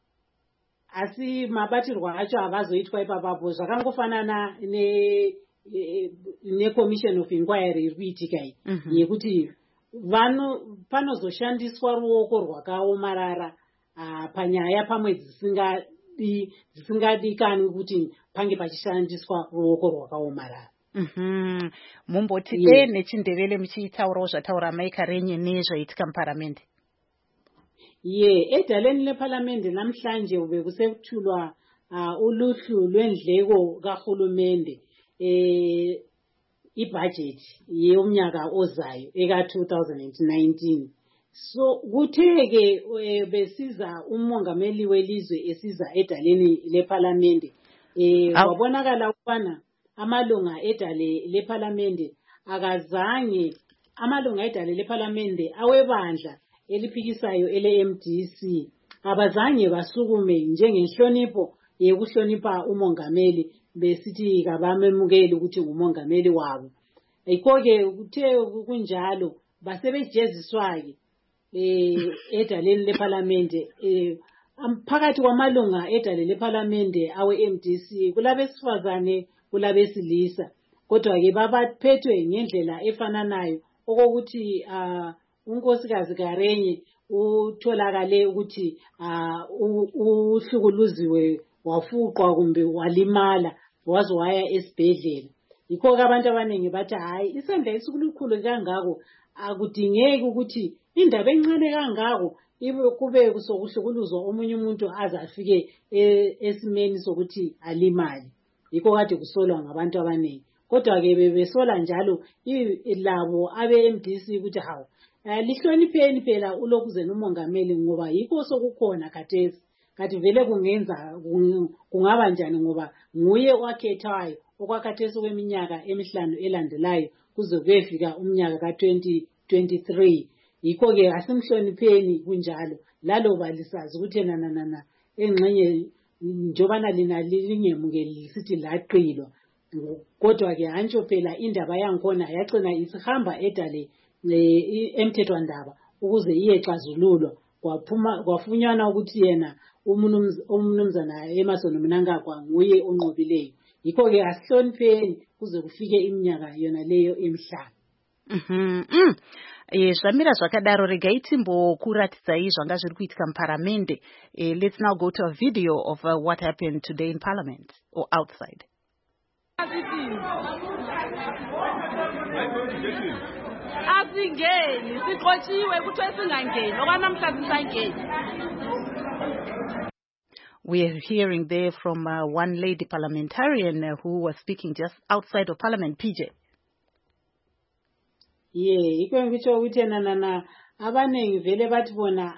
asi mabatirwo acho havazoitwa ipapapo. Zvakangofanana ne neCommission of Inquiry iri kuitika iyi yekuti vano panozoshandiswa ruoko rwakaomarara panyaya pamwe dzisingadi dzisingadikanwi kuti pange pachishandiswa ruoko rwakaomarara. Mhm. Mumboti yeah. nechindevele muchiitaurawo zvataura mai Karenye nezvaitika muparamende. Ye yeah. edaleni lepalamende namhlanje bekusethulwa uh, uluhlu lwendleko kahulumende eh ibudget yomnyaka ozayo eka two thousand nineteen. So kutheke e, besiza umongameli welizwe esiza edaleni lepalamende eh wabonakala ukubana amalunga edale lepalamende akazange amalunga edale lepalamende awebandla eliphikisayo ele M D C abazange basukume njengenhlonipho yekuhlonipa umongameli besithi kabamemukeli ukuthi umongameli wabo. Yikho-ke kuthe kunjalo basebejeziswa-ke eh edaleni leparlamente eh phakathi kwamalunga edale leparlamente awe-M D C kulabesifazane kulabesilisa, kodwa-ke babaphethwe ngendlela efananayo okokuthi uh, unkosikazi Karenye utholakale ukuthi uh, uhlukuluziwe wafuqwa kumbe walimala waze waya esibhedlela. Yikho-ke abantu abaningi bathi hayi isandla esikhulu kangako akudingeki ukuthi indaba encane kangako ibe kube kusokuhlukuluzwa omunye umuntu aze afike esimeni sokuthi alimali. Yikho kade kusolwa ngabantu abaningi, kodwa-ke bebesola njalo labo abe-M D C ukuthi hawu lihlonipheni phela ulokuze nomongameli ngoba yikho sokukhona khathesi. Kathi vele kungenza kungaba njani ngoba nguye wakhethwayo okwakhathesi kweminyaka emihlanu elandelayo kuze kuyefika umnyaka ka twenty twenty-three. Yikho-ke asimhlonipheni kunjalo laloba lisazi ukuthi nanana engxenye njobana lina lingemukeli lisithi laqilwa, kodwa-ke hantsho phela indaba yankhona yagcina isihamba edale emthethwandaba ukuze iyexazululwa kwaphuma kwafunyana ukuthi yena umnumzana Emmerson Mnangagwa nguye onqobileyo. Yikho-ke asihlonipheni kuze kufike iminyaka yona leyo emihlanu. Mhm. Mm. Eh zvamira zvakadaro regai timbokuratisai zvanga zviri kuitika muparamende. Eh let's now go to a video of uh, what happened today in parliament or outside. Asingeni siqotshiwe kuthiwe singangeni okwanamhla sisangeni. We are hearing there from uh, one lady parliamentarian uh, who was speaking just outside of parliament. P J. Yeah, iko ngisho ukuthi nana abanengi vele bathi bona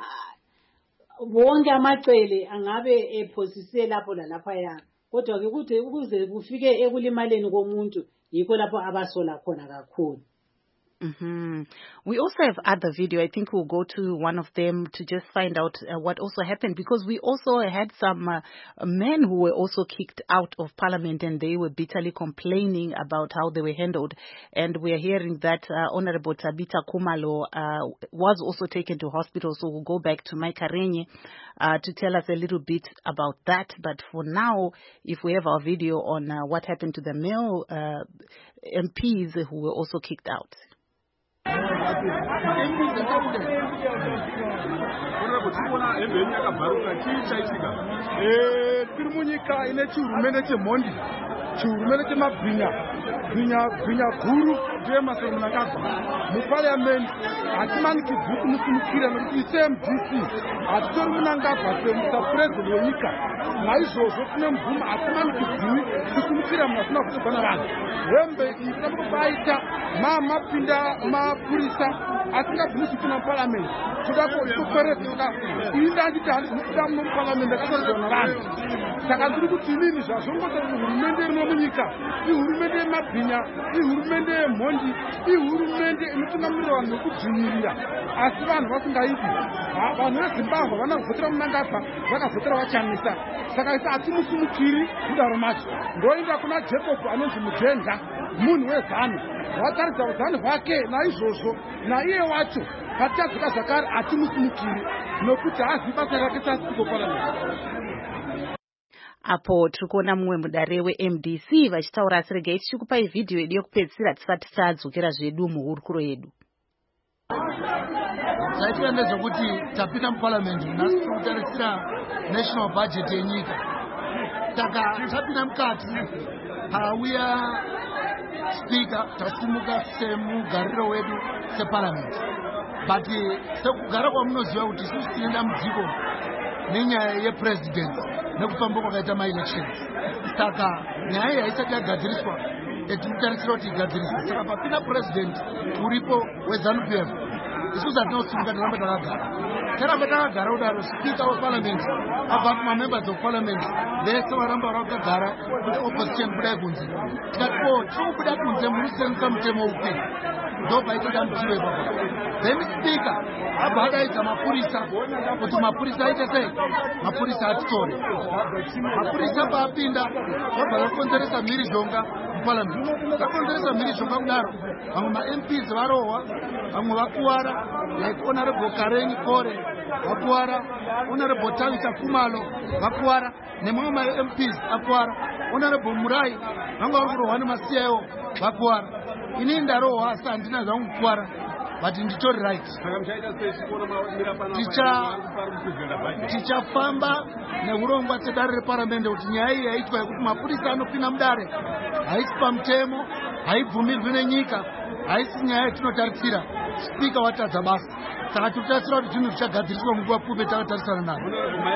wonke amacele angabe ephosise lapho lalapha ya, kodwa ke ukuthi ukuze kufike ekulimaleni komuntu yikho lapho abasola khona kakhulu. Mm-hmm. We also have other video. I think we'll go to one of them to just find out uh, what also happened, because we also had some uh, men who were also kicked out of parliament and they were bitterly complaining about how they were handled. And we are hearing that uh, Honorable Tabita Kumalo uh, was also taken to hospital. So we'll go back to Mai Karenye uh, to tell us a little bit about that. But for now, if we have our video on uh, what happened to the male uh, M Ps who were also kicked out. Tirimunyika ine chihurumende chemondi, chihurumende chemabhinya, bhinya bhinya guru ndiye Emmerson Mnangagwa. Muparliament hatimanikidzwi kumusimukira nekuti ise-M D C hatitori Mnangagwa semusapuresident wenyika. Naizvozvo tine mvumo hatimanikidzwi kusimukira munhu asina kutogwa navanhu. Hembe iyi inoda kubaita mapinda mapurisa asingabvisi kuna parliament kuda kukweredza inda nditi handikuda muno muparliament akatoredzwa navanhu saka ndiri kuti inini zvazvongota hurumende irimo munyika ihurumende yemabhinya ihurumende yemhondi ihurumende inotungamirira vanhu nekudzvinyirira asi vanhu vasingaiti vanhu vezimbabwe vana kuvhotera munangagwa vakavhotera vachamisa saka isi hatimusumukiri mudaro macho ndoenda kuna jacob anonzi mujenga munhu wezanu wataridza uzani hwake naizvozvo naiye wacho patadzoka zvakare hatimusumukiri nokuti hazi basa rake sasikoparana. Apo tiri kuona mumwe mudare we-M D C vachitaura asi regai tichikupai vhidhiyo yedu yokupedzisira tisati tadzokera zvedu muhurukuro yedu. Zvaitira ndezvokuti tapinda muparliament nhasi tiri kutarisira national budget yenyika, saka tapinda mukati pauya speaker tasimuka semugariro wedu separliament, but sekugara kwamunoziva kuti isusu tine dambudziko nenyaya yepresident nekufamba kwakaita maelections, saka nyaya iyi haisati yagadziriswa etinotarisira kuti igadziriswe. Saka papinda president uripo weZANU P F isusu hatinosimuka taramba takagara taramba takagara kudaro speaker weparliament abva kumamembers of parliament vese varamba vakagara kuti opposition budai kunze, tikati ko tinobuda kunze munosenzesa mutemo upi ndobva dambudziko ipapo. Then speaker abva adaidza mapurisa kuti mapurisa aite sei, mapurisa atitore. Mapurisa paapinda zvabva vakonzeresa mhirizhonga muparliament, vakonzeresa mhirizhonga kudaro vamwe ma-M Ps varohwa, vamwe vakuwara, like honorable Karenyi Kore vakuwara, honorable Talita Kumalo vakuwara, nemamwe ma-M Ps akuwara, honorable Murai vanga vari kurohwa nemasi ayo vakuwara. Ini ndarohwa asi handina zvangu kukuwara, but nditori right. Tichafamba neurongwa sedare reparliament kuti nyaya iyi yaitwa yekuti mapurisa anopinda mudare haisi pamutemo, haibvumirwi nenyika, haisi nyaya yatinotarisira. Speaker watadza basa, saka tinotarisira kuti zvinhu zvichagadziriswa munguva pfupi takatarisana nayo.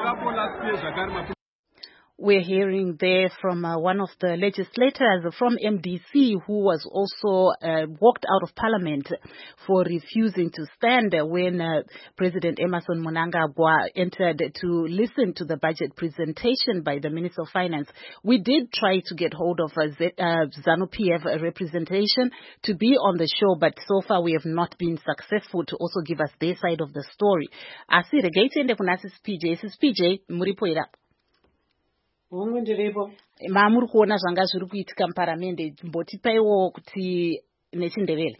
We're hearing there from uh, one of the legislators from M D C who was also uh, walked out of parliament for refusing to stand when uh, President Emmerson Mnangagwa entered to listen to the budget presentation by the Minister of Finance. We did try to get hold of a Z- uh, ZANU P F representation to be on the show, but so far we have not been successful to also give us their side of the story. Asire gaitende kuna S P J, S P J muripo irapo. Hongu ndiripo. Mamuri kuona zvanga zviri kuitika muparamende, mbotipaiwo kuti nechindevele.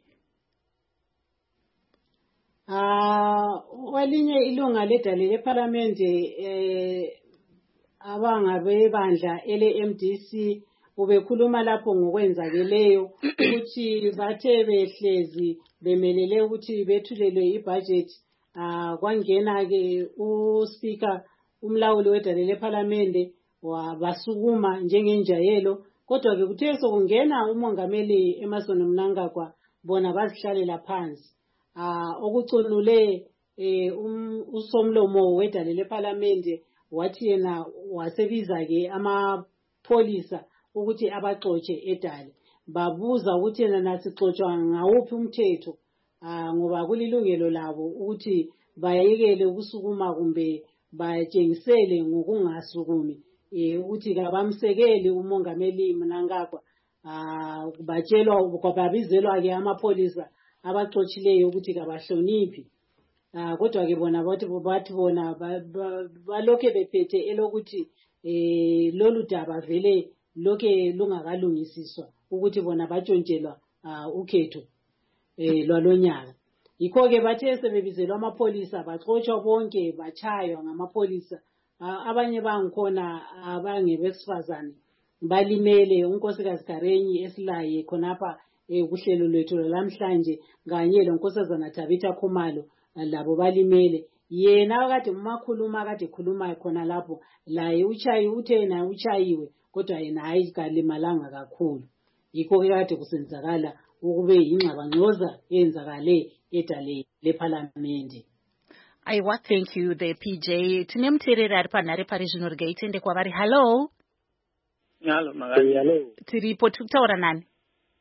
Ah, walinye ilunga ledale leparlamente eh abanga bebandla ele-M D C ubekhuluma lapho ngokwenzakeleyo ukuthi bathe behlezi bemelele ukuthi bethulelwe ibudget. Ah, kwangena ke uSpeaker umlawuli wedale leparlamente wabasukuma njengenjayelo, kodwa ke kuthe sokungena umongameli Emmerson Mnangagwa bona bazihlalela phansi. Ah, okucunule eh um, usomlomo wedale leparlamente wathi yena wasebiza ke amapolisa ukuthi abaxotshe edale, babuza ukuthi yena nasixotshwa ngawuphi umthetho. Ah, ngoba kulilungelo labo ukuthi bayekele ukusukuma kumbe batshengisele ngokungasukumi eh ukuthi kabamsekeli umongameli Mnangagwa. Ah, batshelwa kwababizelwa ke amapolisa abaxotshileyo ukuthi kabahloniphi. Ah, kodwa ke bona bathi bathi bona balokhe bephethe elokuthi eh lolu daba vele lokhe lungakalungisiswa ukuthi bona batshontshelwa ukhetho eh lwalonyaka. Yikho ke bathe sebebizelwa amapolisa baxotshwa bonke bachaywa ngamapolisa. Abanye bangikhona abangebesifazane balimele, unkosikazi Karenyi esilaye khonapha kuhlelo lwethu lamhlanje kanye lonkosazana Tabitha Khumalo labo balimele. Yena kade umakhuluma kade khuluma khona lapho laye uchayi uthena uchayiwe kodwa yena ayikalimalanga kakhulu. Yikho ke kade kusenzakala ukube ingxabangxoza yenzakale edale leparlamente. Aiwa, thank you there P J. Tine muthereri ari panhare pari zvino rega itende kwavari. Hello. Hello, magari. Hello. Tiripo, tiri kutaura nani?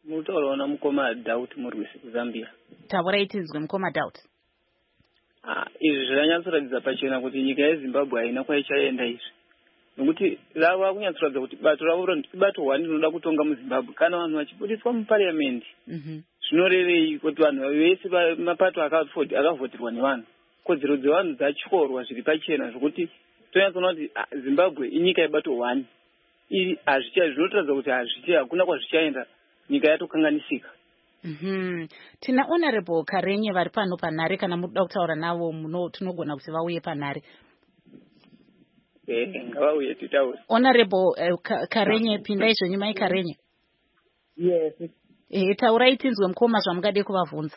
Mutorona mukoma doubt murwisi kuZambia. Taburai tinzwe mukoma doubt. Ah, izvi zvanyatsoratidza pachena kuti nyika yeZimbabwe haina kwaichaenda izvi. Nokuti lava kunyatsoratidza kuti bato ravo bato one rinoda kutonga muZimbabwe kana vanhu vachibudiswa muparliament. Mhm. Zvinorevei kuti vanhu vese mapato akavhoterwa nevanhu. Kodzero dzevanhu dzatyorwa zviri pachena zvokuti tonyatsoona kuti Zimbabwe inyika yebato one. Iri hazvicha zvinotaridza kuti hazvicha hakuna kwazvichaenda. Nyika yatokanganisika. Mhm. Tina honorable Karenye vari pano panhare kana muda kutaura navo muno tinogona kuti vauye panhare. Eh, ngavauye titaure. Honorable uh, Karenye pindai zvenyu mai Karenye. Yes. Eh, taurai tinzwe mukoma zvamungade kuvabvunza.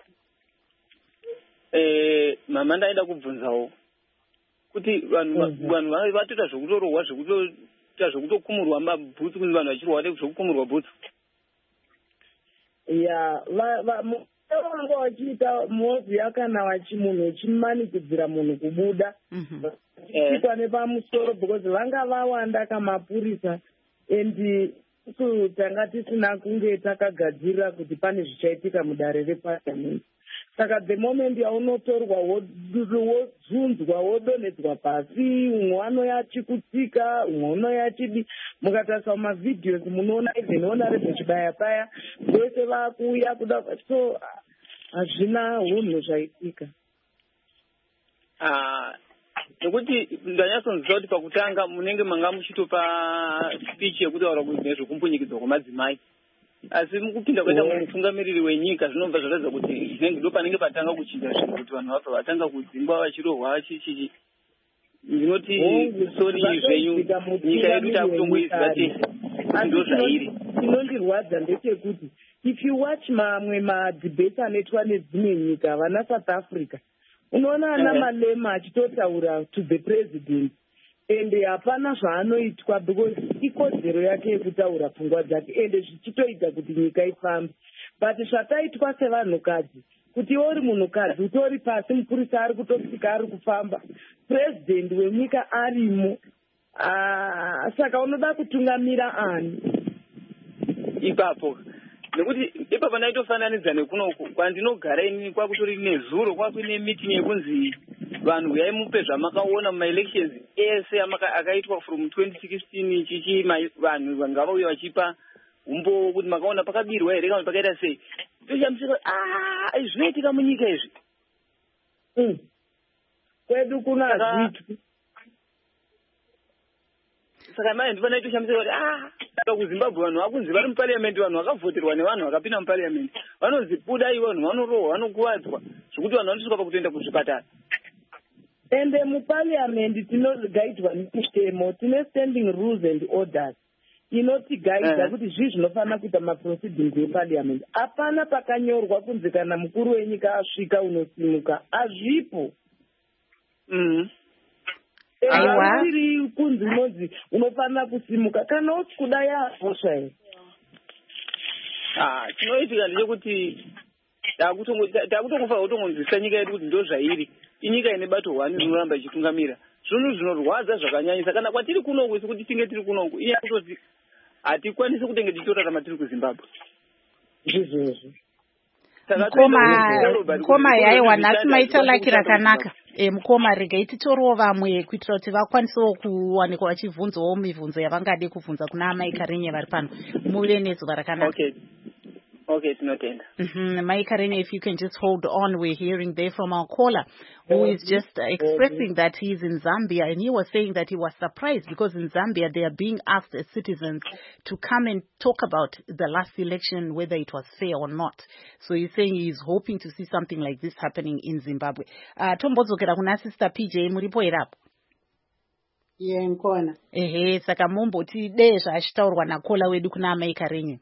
Eh, mama ndaida kubvunzawo kuti vanhu vanhu vatoita zvekutorohwa zvekutoita zvekutokumurwa mabhutsu kuti vanhu vachirwa zvekukumurwa bhutsu. Ya, vanga vachiita mozi kana vachimunhu vechimanikidzira munhu kubuda chiitwa nepamusoro because vanga vawanda kamapurisa and tanga tisina kunge takagadzirira kuti pane zvichaitika mudare reparliament. Saka the moment yaunotorwa wozunzwa wodonhedzwa pasi, umwe anoyachikutsika, umwe unoyachidi. Mukatarisa mavhidhios munoona even honorable Chibaya paya vese vakuuya kuda, so hazvina hunhu zvaitika. Ah, nekuti ndanyatsonziva kuti pakutanga munenge manga muchitopa speech yekutaura nezvekumpunyikidzwa kwamadzimai. Asi mukupinda kwaita mutungamiriri wenyika zvinobva zvakaza kuti ndo panenge patanga kuchinja zvinhu kuti vanhu vabva vatanga kudzingwa vachirohwa chichi. Ndinoti sori zvenyu nyika yedu takutongoiziva tese ndo zvairi. Inondirwadza ndechekuti if you watch mamwe madebate anoitwa nedzimwe nyika vana South Africa unoona ana Malema achitotaura to the president ende hapana zvaanoitwa because ikodzero yake yekutaura pfungwa dzake ende zvichitoita kuti nyika ifambe. But zvakaitwa sevanhukadzi kuti uri munhukadzi utori pasi mupurisa ari kutosvika ari kufamba president wenyika arimo, saka unoda kutungamira ani ipapo. Nekuti ipapo ndaitofananidza nekunoku kwandinogara inini kwakutori nezuro kwakuine meeting yekunzi vanhu uyai mupe zvamakaona mumaelections ese akaitwa from twenty sixteen chichi vanhu vangavauya vachipa umbo kuti makaona pakabirwa here kana pakaita sei. Tochamisika ah zvinoitika munyika izvi. Mm. Kwedu kuna zvitu. Saka mai ndifana tochamisika kuti ah kuZimbabwe vanhu vakunzi vari muparliament vanhu vakavhoterwa nevanhu vakapinda muparliament vanonzi budai vanhu vanorohwa vanokuvadzwa zvokuti vanhu vanosvika pakutoenda kuzvipatara. Ende muparliament tinogaidwa nemutemo, tine standing rules and orders inotigaidza kuti zvii zvinofanira kuita maproceedings eparliament. Hapana pakanyorwa kunzi kana mukuru wenyika asvika unosimuka, hazvipo. Mhm. Aiwa iri kunzi unonzi unofanira kusimuka kana uti kuda yaposva here. Ah, chinoitika ndechekuti takutokufa kutongonzwisa nyika yedu kuti ndo zvairi. Inyika ine bato one rinoramba ichitungamira. Zvinhu zvinorwadza zvakanyanyisa kana kwatiri kunoku sekuti tinge tiri kunoku iye kutoti hatikwanisi kutenge tichitorarama tiri kuZimbabwe. Izvozvo. Mukoma yaiwa nhasi maita laki rakanaka. E, mukoma regai titoriwo vamwe kuitira kuti vakwanisewo kuwanikwa vachibvunzawo mibvunzo yavangade kubvunza kuna amai Karenye vari pano. Muve nezuva rakanaka. Okay. Okay, tinotenda. Mm-hmm. Mai Karenye, if you can just hold on, we're hearing there from our caller who is just uh, expressing that he's in Zambia, and he was saying that he was surprised because in Zambia they are being asked as citizens to come and talk about the last election, whether it was fair or not. So he's saying he's hoping to see something like this happening in Zimbabwe. Uh, tombozokera kuna Sister P J muripo irapo. Ye nkona. Ehe, saka mumboti dei zvachitaurwa nakola wedu kuna amai Karenye.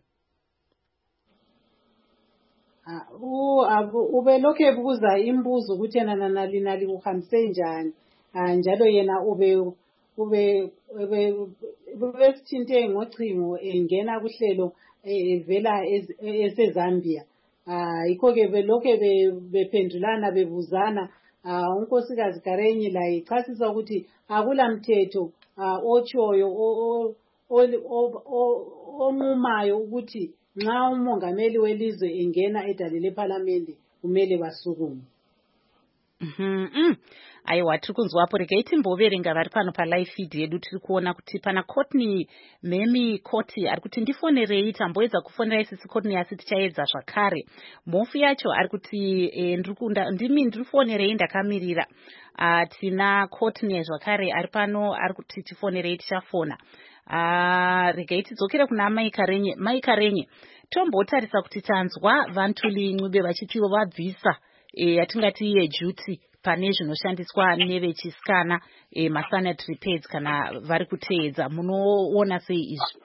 Ubelokhe ebuza imbuzo ukuthi yena nali nali uhambise njani njalo yena ube ube besithinte ngocingo engena kuhlelo evela eseZambia. Yikho ke belokhe bephendulana bebuzana unkosikazi Karenye la ichasisa ukuthi akula mthetho otshoyo omumayo ukuthi nxa umongameli welizwe engena edale lephalamende kumele basukume. Mhm. Aiwa, tiri kunzwapo. Regai timboverenga vari pano palive feed yedu. Tiri kuona kuti pana Courtney Memi Koti ari kuti ndifonerei, tamboedza kufonera isisi Courtney asi tichaedza zvakare. Mofu yacho ari kuti e, ndimi ndirifonerei ndakamirira. Uh, tina Courtney zvakare ari pano ari kuti tifonerei tichafona. Uh, regai tidzokere kuna Maikarenye. Maikarenye, tombotarisa kuti tanzwa Vantuli Ncube vachiti vabvisa e, yatingati yejuti pane zvinoshandiswa nevechisikana e, masanitary pads kana vari kuteedza. Munoona sei izvi?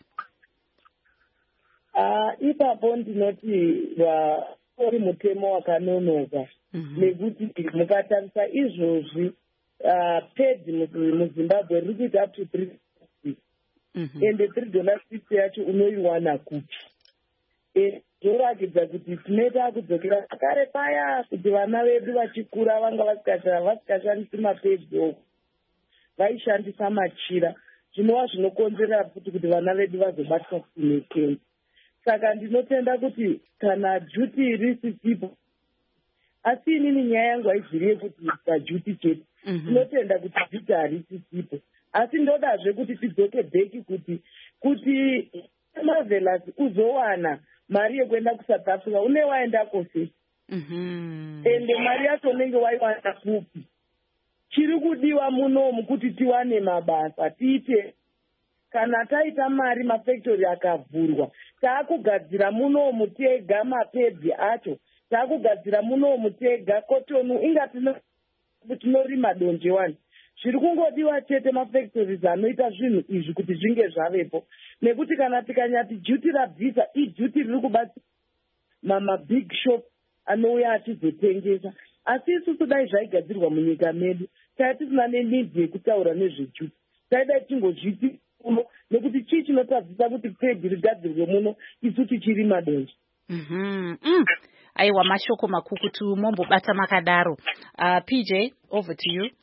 Uh, ipapo ndinoti uri mutemo wakanonoka nekuti mukatarisa izvozvi uh, pads muZimbabwe riri kuita up to three ende three dollars fifty yacho unoiwana kupi. Zvoratidza kuti tinoita kudzokera kare paya kuti vana vedu vachikura vanga vasikashandisi mapedzi oko, vaishandisa machira, zvinova zvinokonzera kuti kuti vana vedu vazobatwa nekenza. Saka ndinotenda kuti kana juti risisipo, asi inini nyaya yangu haizviri yekuti pajuti chete, tinotenda kuti juti harisisipo, asi ndodazve kuti tidzoke bheki kuti kuti Marvelous uzowana mari yekuenda kuSouth Africa une waenda kose. Mhm. Ende mari yacho unenge waiwana kupi? Chiri kudiwa munomu kuti tiwane mabasa, tiite kana taita mari mafactory akavhurwa, taakugadzira munomu tega mapedzi acho, taakugadzira munomu tega kotonu, inga tinorima donje wani. Zviri kungodiwa chete mafactories anoita zvinhu izvi kuti zvinge zvavepo, nekuti kana tikanyati juti rabvisa ijuti riri kubatsira mama big shop anouya achizotengesa, asi isusu dai zvaigadzirwa munyika medu tai tisina nenidhi yekutaura nezvejuti, taida tingozviti uno, nekuti chii chinotadzisa kuti pedi rigadzirwe muno isu tichiri madonje. Mhm. Mm. Aiwa, mashoko makukutu mombobata makadaro. Uh, P J, over to you.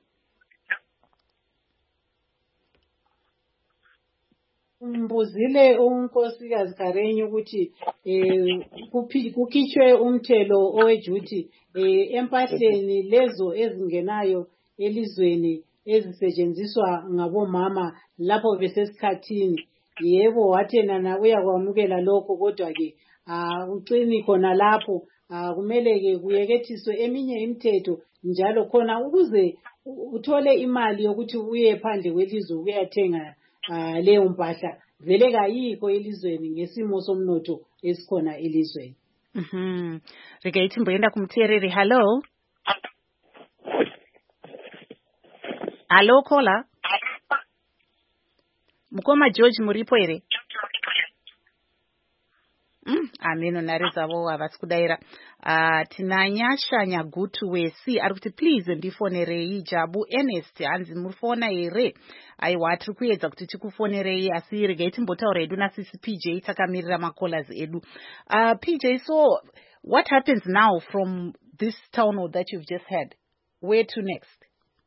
Mbuzile unkosikazi Karenye ukuthi eh kukhitshwe umthelo owejuti eh empahleni lezo ezingenayo elizweni ezisetshenziswa ngabomama lapho besesikhathini. Yebo, wathena na uyakwamukela lokho, kodwa ke ucini khona lapho kumele ke kuyekethiswe eminye imithetho njalo khona ukuze uthole imali yokuthi uye phandle kwelizwe uyathenga Uh, leyo mpahla vele kayikho elizweni ngesimo somnotho esikhona elizweni. Mhm. Regai timboenda kumtereri. Hello. Hello Kola. Mukoma George muripo ere? Mm, ameno narizavo avasi kudaira. Uh, tinanyasha nyagutu wesi ari kuti please ndifonerei Jabu Ernest hanzi murifona ere. Aiwa, tiri kuedza kuti tikufonerei asi regai timbotaura edu nasisi P J takamirira macallers edu. Uh, P J, so what happens now from this town hall that you've just had? Where to next?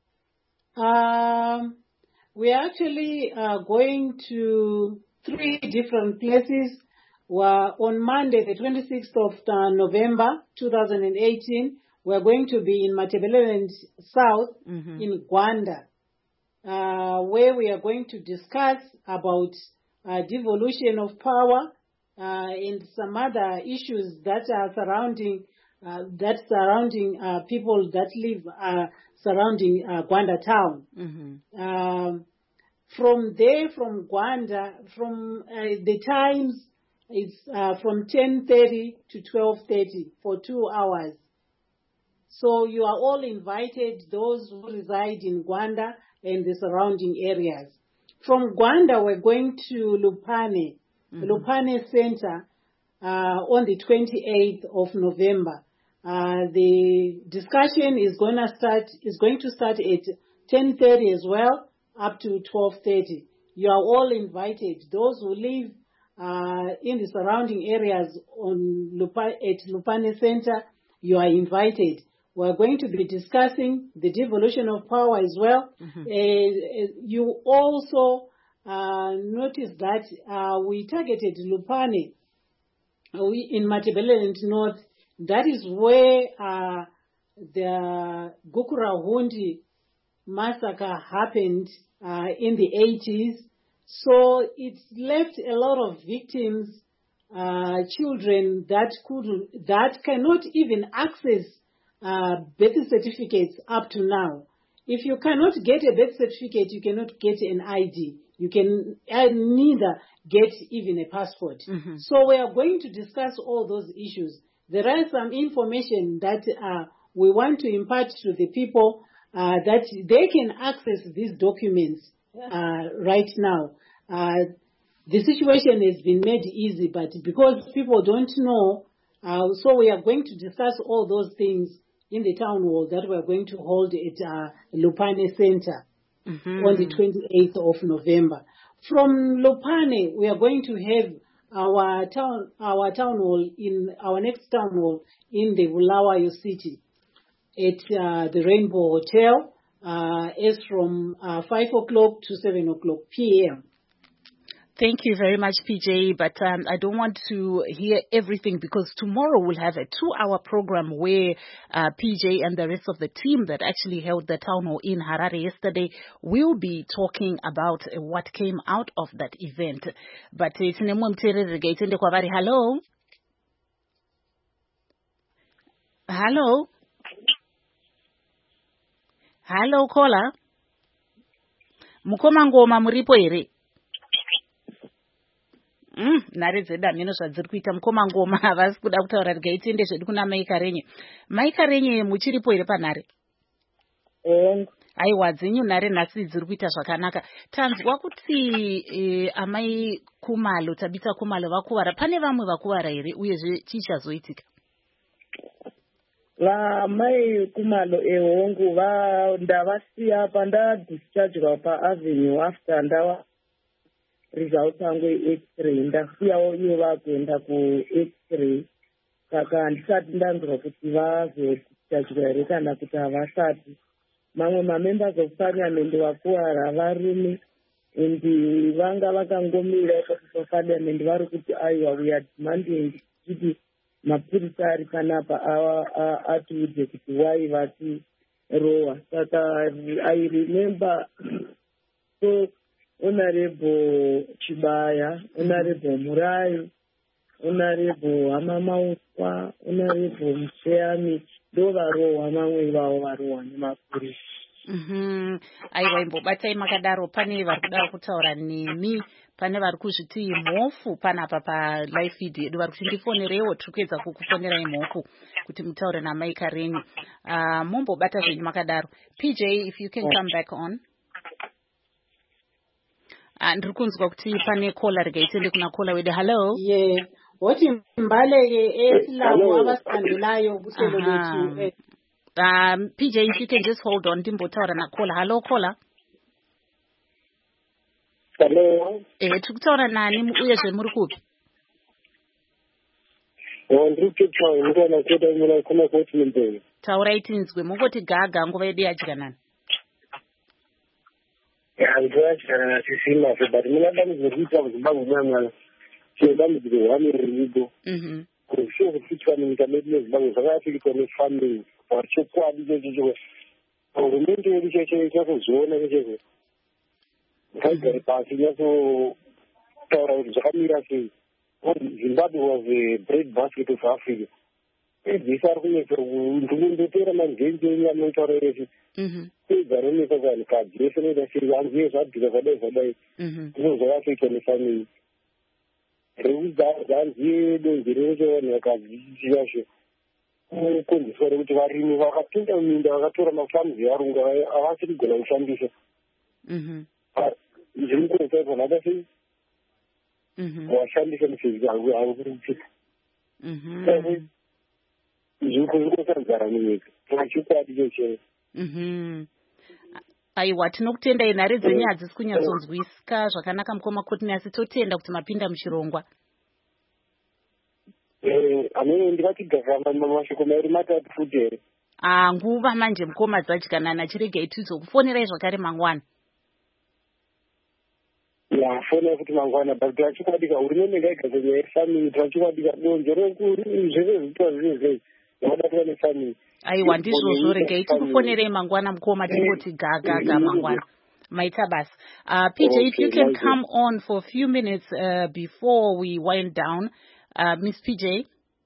Um, we're actually uh, going to three different places. Well, on Monday, the twenty-sixth of uh, November, two thousand eighteen, we're going to be in Matabeleland South, mm-hmm. in Gwanda, uh, where we are going to discuss about uh, devolution of power uh, and some other issues that are surrounding uh, that surrounding uh, people that live uh, surrounding uh, Gwanda town. Mm-hmm. Um, from there, from Gwanda, from uh, the times. It's uh, from ten thirty to twelve thirty for two hours. So you are all invited, those who reside in Gwanda and the surrounding areas. From Gwanda, we're going to Lupane, mm-hmm. Lupane Center uh, on the twenty-eighth of November. Uh, the discussion is going to start is going to start at ten thirty as well, up to twelve thirty. You are all invited. Those who live Uh, in the surrounding areas on Lupa, at Lupane Center, you are invited. We're going to be discussing the devolution of power as well. Mm-hmm. Uh, you also uh, noticed that uh, we targeted Lupane we, in Matabeleland North. That is where uh, the Gukurahundi massacre happened uh, in the eighties. So it left a lot of victims, uh, children that could that cannot even access uh, birth certificates up to now. If you cannot get a birth certificate, you cannot get an I D. You can uh, neither get even a passport. Mm-hmm. So we are going to discuss all those issues. There are some information that uh, we want to impart to the people uh, that they can access these documents uh, right now. Uh, the situation has been made easy, but because people don't know, uh, so we are going to discuss all those things in the town hall that we are going to hold at uh, Lupane Center mm-hmm. on the twenty-eighth of November. From Lupane, we are going to have our town our town hall in our next town hall in the Bulawayo city at uh, the Rainbow Hotel. Uh, is from uh, five o'clock to seven o'clock p m Thank you very much, P J, but um, I don't want to hear everything because tomorrow we'll have a two-hour program where uh, P J and the rest of the team that actually held the town hall in Harare yesterday will be talking about uh, what came out of that event. But it's hello? Hello? Hello, caller? Mukoma ngoma muripo ere? Mm, nare dzeda mino zvadziri kuita mukoma ngoma havasi kuda kutaura rigaitende zvedu kuna Maika Renye. Maika Renye muchiripo ere panhare? Eh. Aiwa dzenyu nhare nhasi dziri kuita zvakanaka. Tanzwa kuti eh, amai Kumalo Tabitha Kumalo vakuvara. Pane vamwe vakuvara ere uyezve chichazoitika? Vamai Kumalo ehongu va ndavasiya pandadischargwa paAvenue after ndawa result yangu ye-x-ray ndasiyawo ivo vakuenda ku-x-ray saka handisati ndanzwa kuti vazodischargwa here kana kuti havasati. Mamwe mamembers of parliament vakuwara varume and vanga vakangomira ipapo paparliament vari kuti aiwa we are demanding kuti mapurisa ari panapa atiudze kuti why vatirowa. Saka I remember so Honorable Chibaya, Honorable Murai, Honorable Hamamauswa, Honorable Mseami, ndovaro vamwe vavo varohwa nemapurisa. Mhm. Aiwa imbobatai makadaro pane vari kuda kutaura nemi, pane vari kuzviti mhofu panapa palive feed yedu vari kuti ndifonerewo tiri kuedza kukufonerai mhofu kuti mutaure naMaika Renye. Uh, mumbobata zvenyu makadaro. P J, if you can come back on. Ndiri kunzwa kuti pane caller rigaitende kuna caller wedu. Hello? Yeah. Woti mbaleke esilamu abasandulayo kuhlelo lethu. Um, P J, if you can just hold on, ndimbotaura na caller. Hello caller. Hello. Eh, tukutaura nani uyezve muri kupi? Oh, ndiri kutsvaga ndona kuda muna kuma kuti mbele. Taurai tinzwe mungoti gaga nguva yedu yadya nani. Androachana sisima but mina damuzikuita kuzimbabwe mwana chedambudziko hwame riripo mhm kusho kuchitwa munyika medu yezimbabwe zvakayatirikwa nefamily vachokwadi chechicho hurumende yedu cheche chakuzoona chechezo ngaigare pasi nyasotaura kuti zvakamira sei. Zimbabwe was a bread basket of Africa. This are the ndotera mangenzi enyama itaura yese igaroneka vanhu kadzi vese nedasiri vanziye zvadhika zvadai zvadai ndizvo zvakatoitwa nefamili rekudzanziye donzi recho vanhu vakadzi chiyazvo kukonzeswa rekuti varimi vakapinda muminda vakatora mafamzi varunga havasiri kugona kushandisa zviri kunotaurwa nhaka sei washandisa misezi yangu hakuitika zvirikuzokusanzara munyika pachikwadi chocheo. Mhm. Aiwa tinokutendai nhare dzenyu hadzisi kunyatsonzwisika zvakanaka mukoma kuti asi totenda kuti mapinda muchirongwa. Eh, amene ndikati gavana mashoko mairi matatu futi here. Ah, nguva manje mukoma dzadyanana chirege itidzo kufonerai zvakare mangwana. yafona kuti mangwana but tachikwadika hurumende ngaigadzanya efamily tachikwadika donzo rekuri zvese zvitwa zvezei zvakabatwa nefamily. Aiwa ndizvozvo regai tikufonerei mangwana mukoma tingoti gagaga mangwana. Maita basi. Uh, P J, okay, if you can come on for a few minutes uh, before we wind down. Uh, Miss P J.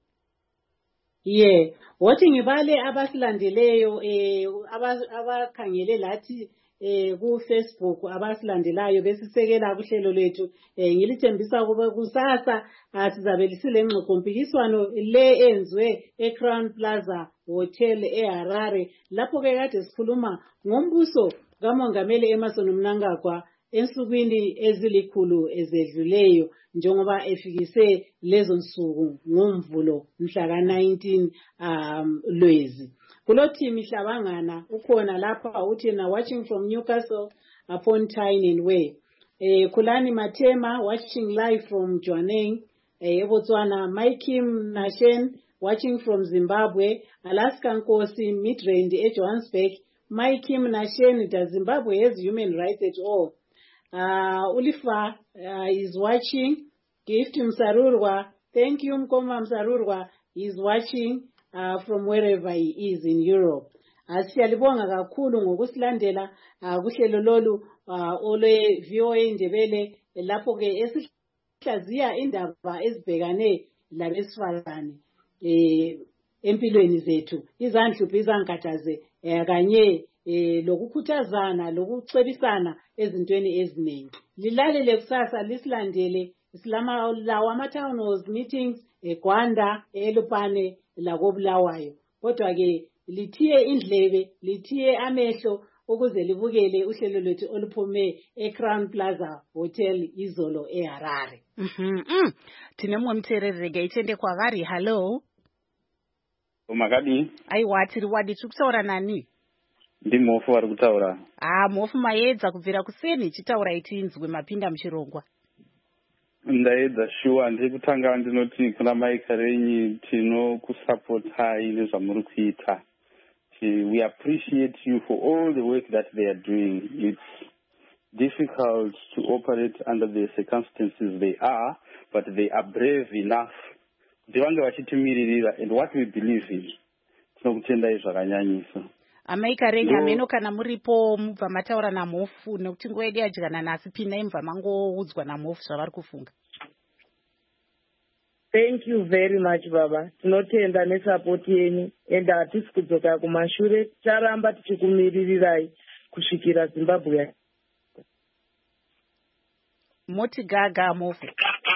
Yeah, wathi ngibale abasilandeleyo eh abakhangele lathi eh ku Facebook abasilandelayo besisekela kuhlelo lethu eh ngilithembisa ukuba kusasa sizabe lisile ngxoxo mpikiswano le enzwe eCrown Plaza Hotel eHarare lapho ke kade sikhuluma ngombuso kaMongameli Emmerson Mnangagwa ensukwini ezilikhulu ezedluleyo njengoba efikise lezo nsuku ngomvulo mhla ka nineteen um Lwezi. Kulothi mihlabangana ukhona lapha uthi na watching from Newcastle upon Tyne and Way. Eh Khulani Matema watching live from Johannesburg, eh eBotswana. Maikim Nashen watching from Zimbabwe. Alaska Nkosi Midrand eJohannesburg. Maikim Nashen, does Zimbabwe has human rights at all? Uh, Ulifa uh, is watching. Gift Msarurwa. Thank you Mkoma Msarurwa is watching uh, from wherever he is in Europe. Asiyalibonga kakhulu ngokusilandela kuhlelo lolu ole V O A Ndebele lapho ke esihlaziya indaba ezibhekane labesifazane eh empilweni zethu izandluphi izangikhathaze kanye lokukhuthazana lokucebisana ezintweni eziningi. Lilalele kusasa lisilandele islama lawa ama town halls meetings eGwanda eLupane lakobulawayo. Kodwa ke lithiye indlebe lithiye amehlo ukuze libukele uhlelo lwethu oluphume eCrown Plaza Hotel izolo eHarare. Mhm. Mm. Tinemwe mtherere ke ithende kwavari. Hello. Umakadi. Aiwa tiri wadi tukutaura nani? Ndi mofu wari kutaura. Ah, mofu maedza kubvira kuseni chitaura itinzwe mapinda muchirongwa. Ndaedza shuwa ndiri kutanga ndinoti kuna maikarenyi tino kusapotai nezvamuri kuita. We appreciate you for all the work that they are doing. It's difficult to operate under the circumstances they are, but they are brave enough. Ndivange vachitimirira and what we believe in. Tinokutendai zvakanyanyisa. Amaikarenyi ameno kana muripo mubva mataura namofu nekuti nguva yedu yadyana nasi pinai mubva mangoudzwa namofu zvavari kufunga. Thank you very much baba. Tinotenda nesupport yenyu and hatisi kudzoka kumashure taramba tichikumirirai kusvikira Zimbabwe. Moti gaga mofu.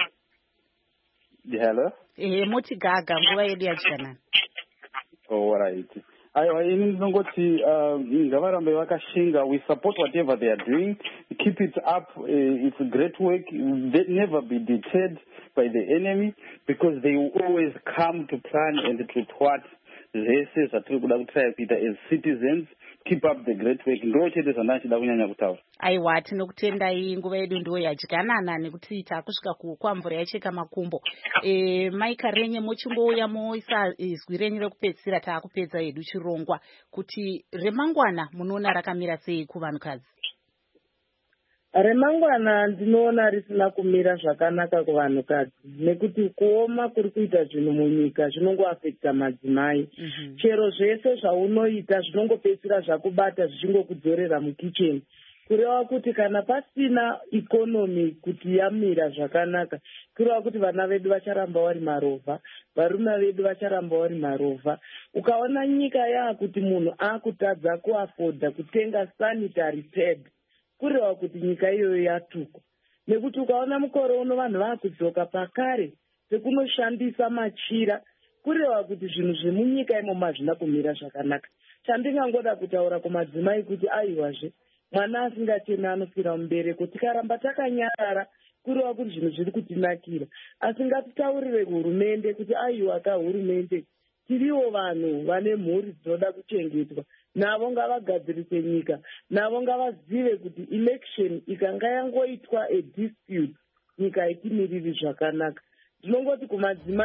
Hello? Eh moti gaga nguva yedu yadyana. Oh right. Aiwa ini ndinongoti ngavarambe vakashinga. We support whatever they are doing. Keep it up. Uh, it's a great work. They never be deterred by the enemy because they will always come to plan and to thwart zvese zvatiri kuda kutry kuita as citizens. Keep up the great work. Ndo chete zvandachida kunyanya kutaura. Aiwa tinokutendai nguva yedu ndo yadyanana nekuti takusvika kukwamvura yacheka makumbo. Eh maikarenye mochimbouya moisa izwi renyu rekupedzisira taakupedza yedu chirongwa kuti remangwana munoona rakamira sei kuvanhukadzi? Remangwana ndinoona risina kumira zvakanaka kuvanhukadzi nekuti kuoma kuri kuita zvinhu munyika zvinongoafekta madzimai. Mm-hmm. Chero zvese zvaunoita zvinongopedzisira zvakubata zvichingokudzorera mukicheni. Kureva kuti kana pasina ikonomi kuti yamira zvakanaka, kureva kuti vana vedu vacharamba vari marovha, varume vedu vacharamba vari marovha. Ukaona nyika yaakuti munhu akutadza kuafoda kutenga sanitary pad, kureva kuti nyika iyoyo yatuka. Nekuti ukaona mukore uno vanhu vaakudzoka pakare sekunoshandisa machira, kureva kuti zvinhu zvemunyika imomo hazvina kumira zvakanaka. Chandingangoda kutaura kumadzimai kuti aiwazve mwana asingacheni anofira mubereko, tikaramba takanyarara kureva kuti zvinhu zviri kutinakira. Asi ngatitaurire hurumende kuti aiwa kahurumende tiriwo vanhu vane mhuri dzinoda kuchengetwa. Navo ngavagadzirise nyika. Navo ngavazive kuti election ikanga yangoitwa a dispute nyika haitimiriri zvakanaka. Ndinongoti kumadzimai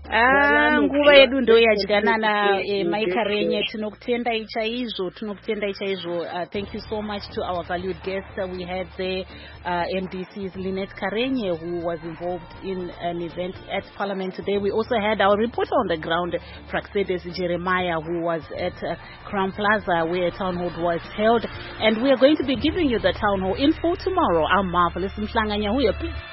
Ah, nguva yedu ndo yadyanana eh, maikarenye tinokutendai chaizvo tinokutendai chaizvo. Uh, thank you so much to our valued guests. Uh, we had the uh, M D C's Lynette Karenye, who was involved in an event at Parliament today. We also had our reporter on the ground, Praxedes Jeremiah, who was at uh, Crown Plaza where a town hall was held, and we are going to be giving you the town hall info tomorrow. I'm Marvelous Mhlanganya. Please.